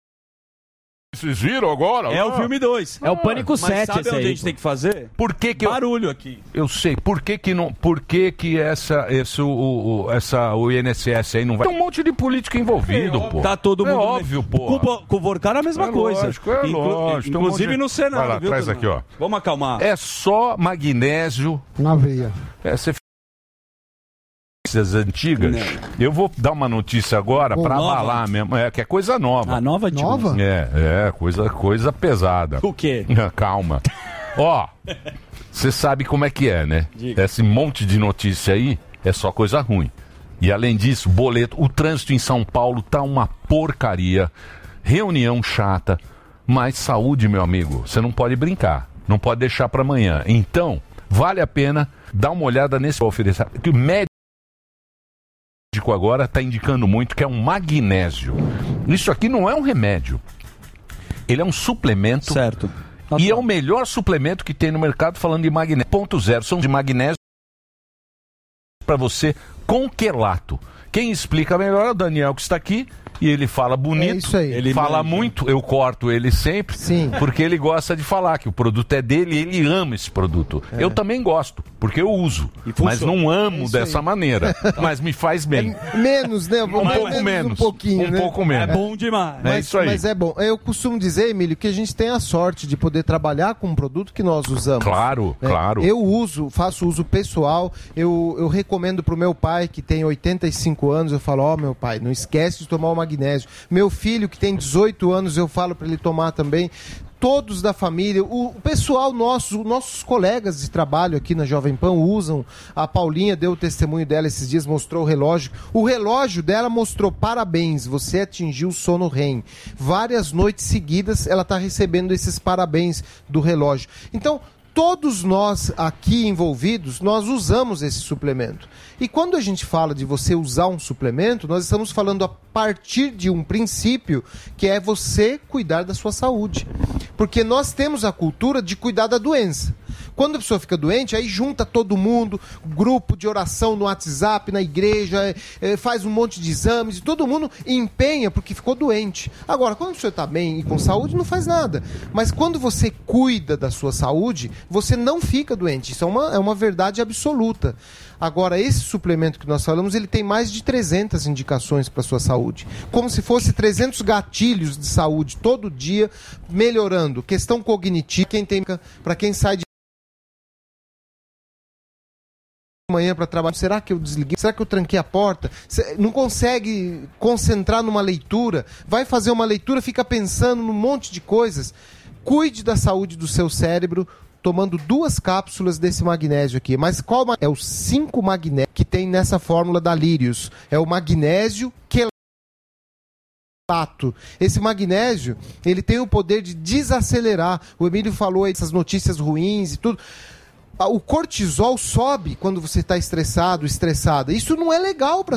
Vocês viram agora? É o filme dois. É o Pânico Mas sete sabe esse onde aí, a gente pô. tem que fazer? Por que que eu- Barulho aqui. Eu sei. Por que que não? Por que que essa, esse, o, o, essa, o I N S S aí não vai? Tem um monte de político envolvido, pô. Tá todo É mundo. óbvio, pô. Com, com o Vorcar é a mesma É coisa. lógico, é Inclu- lógico. Tem um Inclusive monte de- no Senado, Vai lá, viu, traz turma? aqui, ó. Vamos acalmar. É só magnésio na veia. É, você notícias antigas. Eu vou dar uma notícia agora Pô, pra nova? abalar mesmo. É que é coisa nova. Ah, nova, tipo? Nova? É, é, coisa, coisa pesada. O quê? Calma. Ó, você sabe como é que é, né? Diga. Esse monte de notícia aí é só coisa ruim. E além disso, boleto, o trânsito em São Paulo tá uma porcaria. Reunião chata. Mas saúde, meu amigo, você não pode brincar. Não pode deixar pra amanhã. Então, vale a pena dar uma olhada nesse oferecer. Que o médico agora está indicando muito que é um magnésio. Isso aqui não é um remédio. Ele é um suplemento. Certo. E é o melhor suplemento que tem no mercado falando de magnésio. Ponto zero. São de magnésio para você com quelato. Quem explica melhor é o Daniel, que está aqui. E ele fala bonito, É isso aí. ele fala muito, eu corto ele sempre, Sim. porque ele gosta de falar que o produto é dele e ele ama esse produto. É. Eu também gosto, porque eu uso, mas não amo É isso dessa aí. maneira, mas me faz bem. Menos, né? Um pouco menos, Um pouquinho, um né? pouco menos. É bom demais. É isso aí. Mas é bom. Eu costumo dizer, Emílio, que a gente tem a sorte de poder trabalhar com um produto que nós usamos. Claro, É, claro. Eu uso, faço uso pessoal. Eu, eu recomendo pro meu pai, que tem oitenta e cinco anos, eu falo, ó, oh, meu pai, não esquece de tomar o magnésio. Meu filho, que tem dezoito anos, eu falo para ele tomar também. Todos da família, o, o pessoal nosso, nossos colegas de trabalho aqui na Jovem Pan usam. A Paulinha deu o testemunho dela esses dias, mostrou o relógio. O relógio dela mostrou, parabéns, você atingiu o sono R E M. Várias noites seguidas ela está recebendo esses parabéns do relógio. Então, todos nós aqui envolvidos, nós usamos esse suplemento. E quando a gente fala de você usar um suplemento, nós estamos falando a partir de um princípio que é você cuidar da sua saúde. Porque nós temos a cultura de cuidar da doença. Quando a pessoa fica doente, aí junta todo mundo, grupo de oração no WhatsApp, na igreja, é, é, faz um monte de exames, e todo mundo empenha porque ficou doente. Agora, quando a pessoa está bem e com saúde, não faz nada. Mas quando você cuida da sua saúde, você não fica doente. Isso é uma, é uma verdade absoluta. Agora, esse suplemento que nós falamos, ele tem mais de trezentas indicações para a sua saúde. Como se fosse trezentos gatilhos de saúde todo dia, melhorando. Questão cognitiva, quem tem, para quem sai de manhã para trabalhar, será que eu desliguei? Será que eu tranquei a porta? Cê não consegue concentrar numa leitura? Vai fazer uma leitura, fica pensando num monte de coisas. Cuide da saúde do seu cérebro tomando duas cápsulas desse magnésio aqui. Mas qual é o cinco magnésio que tem nessa fórmula da Lírios? É o magnésio quelato. Esse magnésio, ele tem o poder de desacelerar. O Emílio falou aí dessas notícias ruins e tudo. O cortisol sobe quando você está estressado, estressada. Isso não é legal para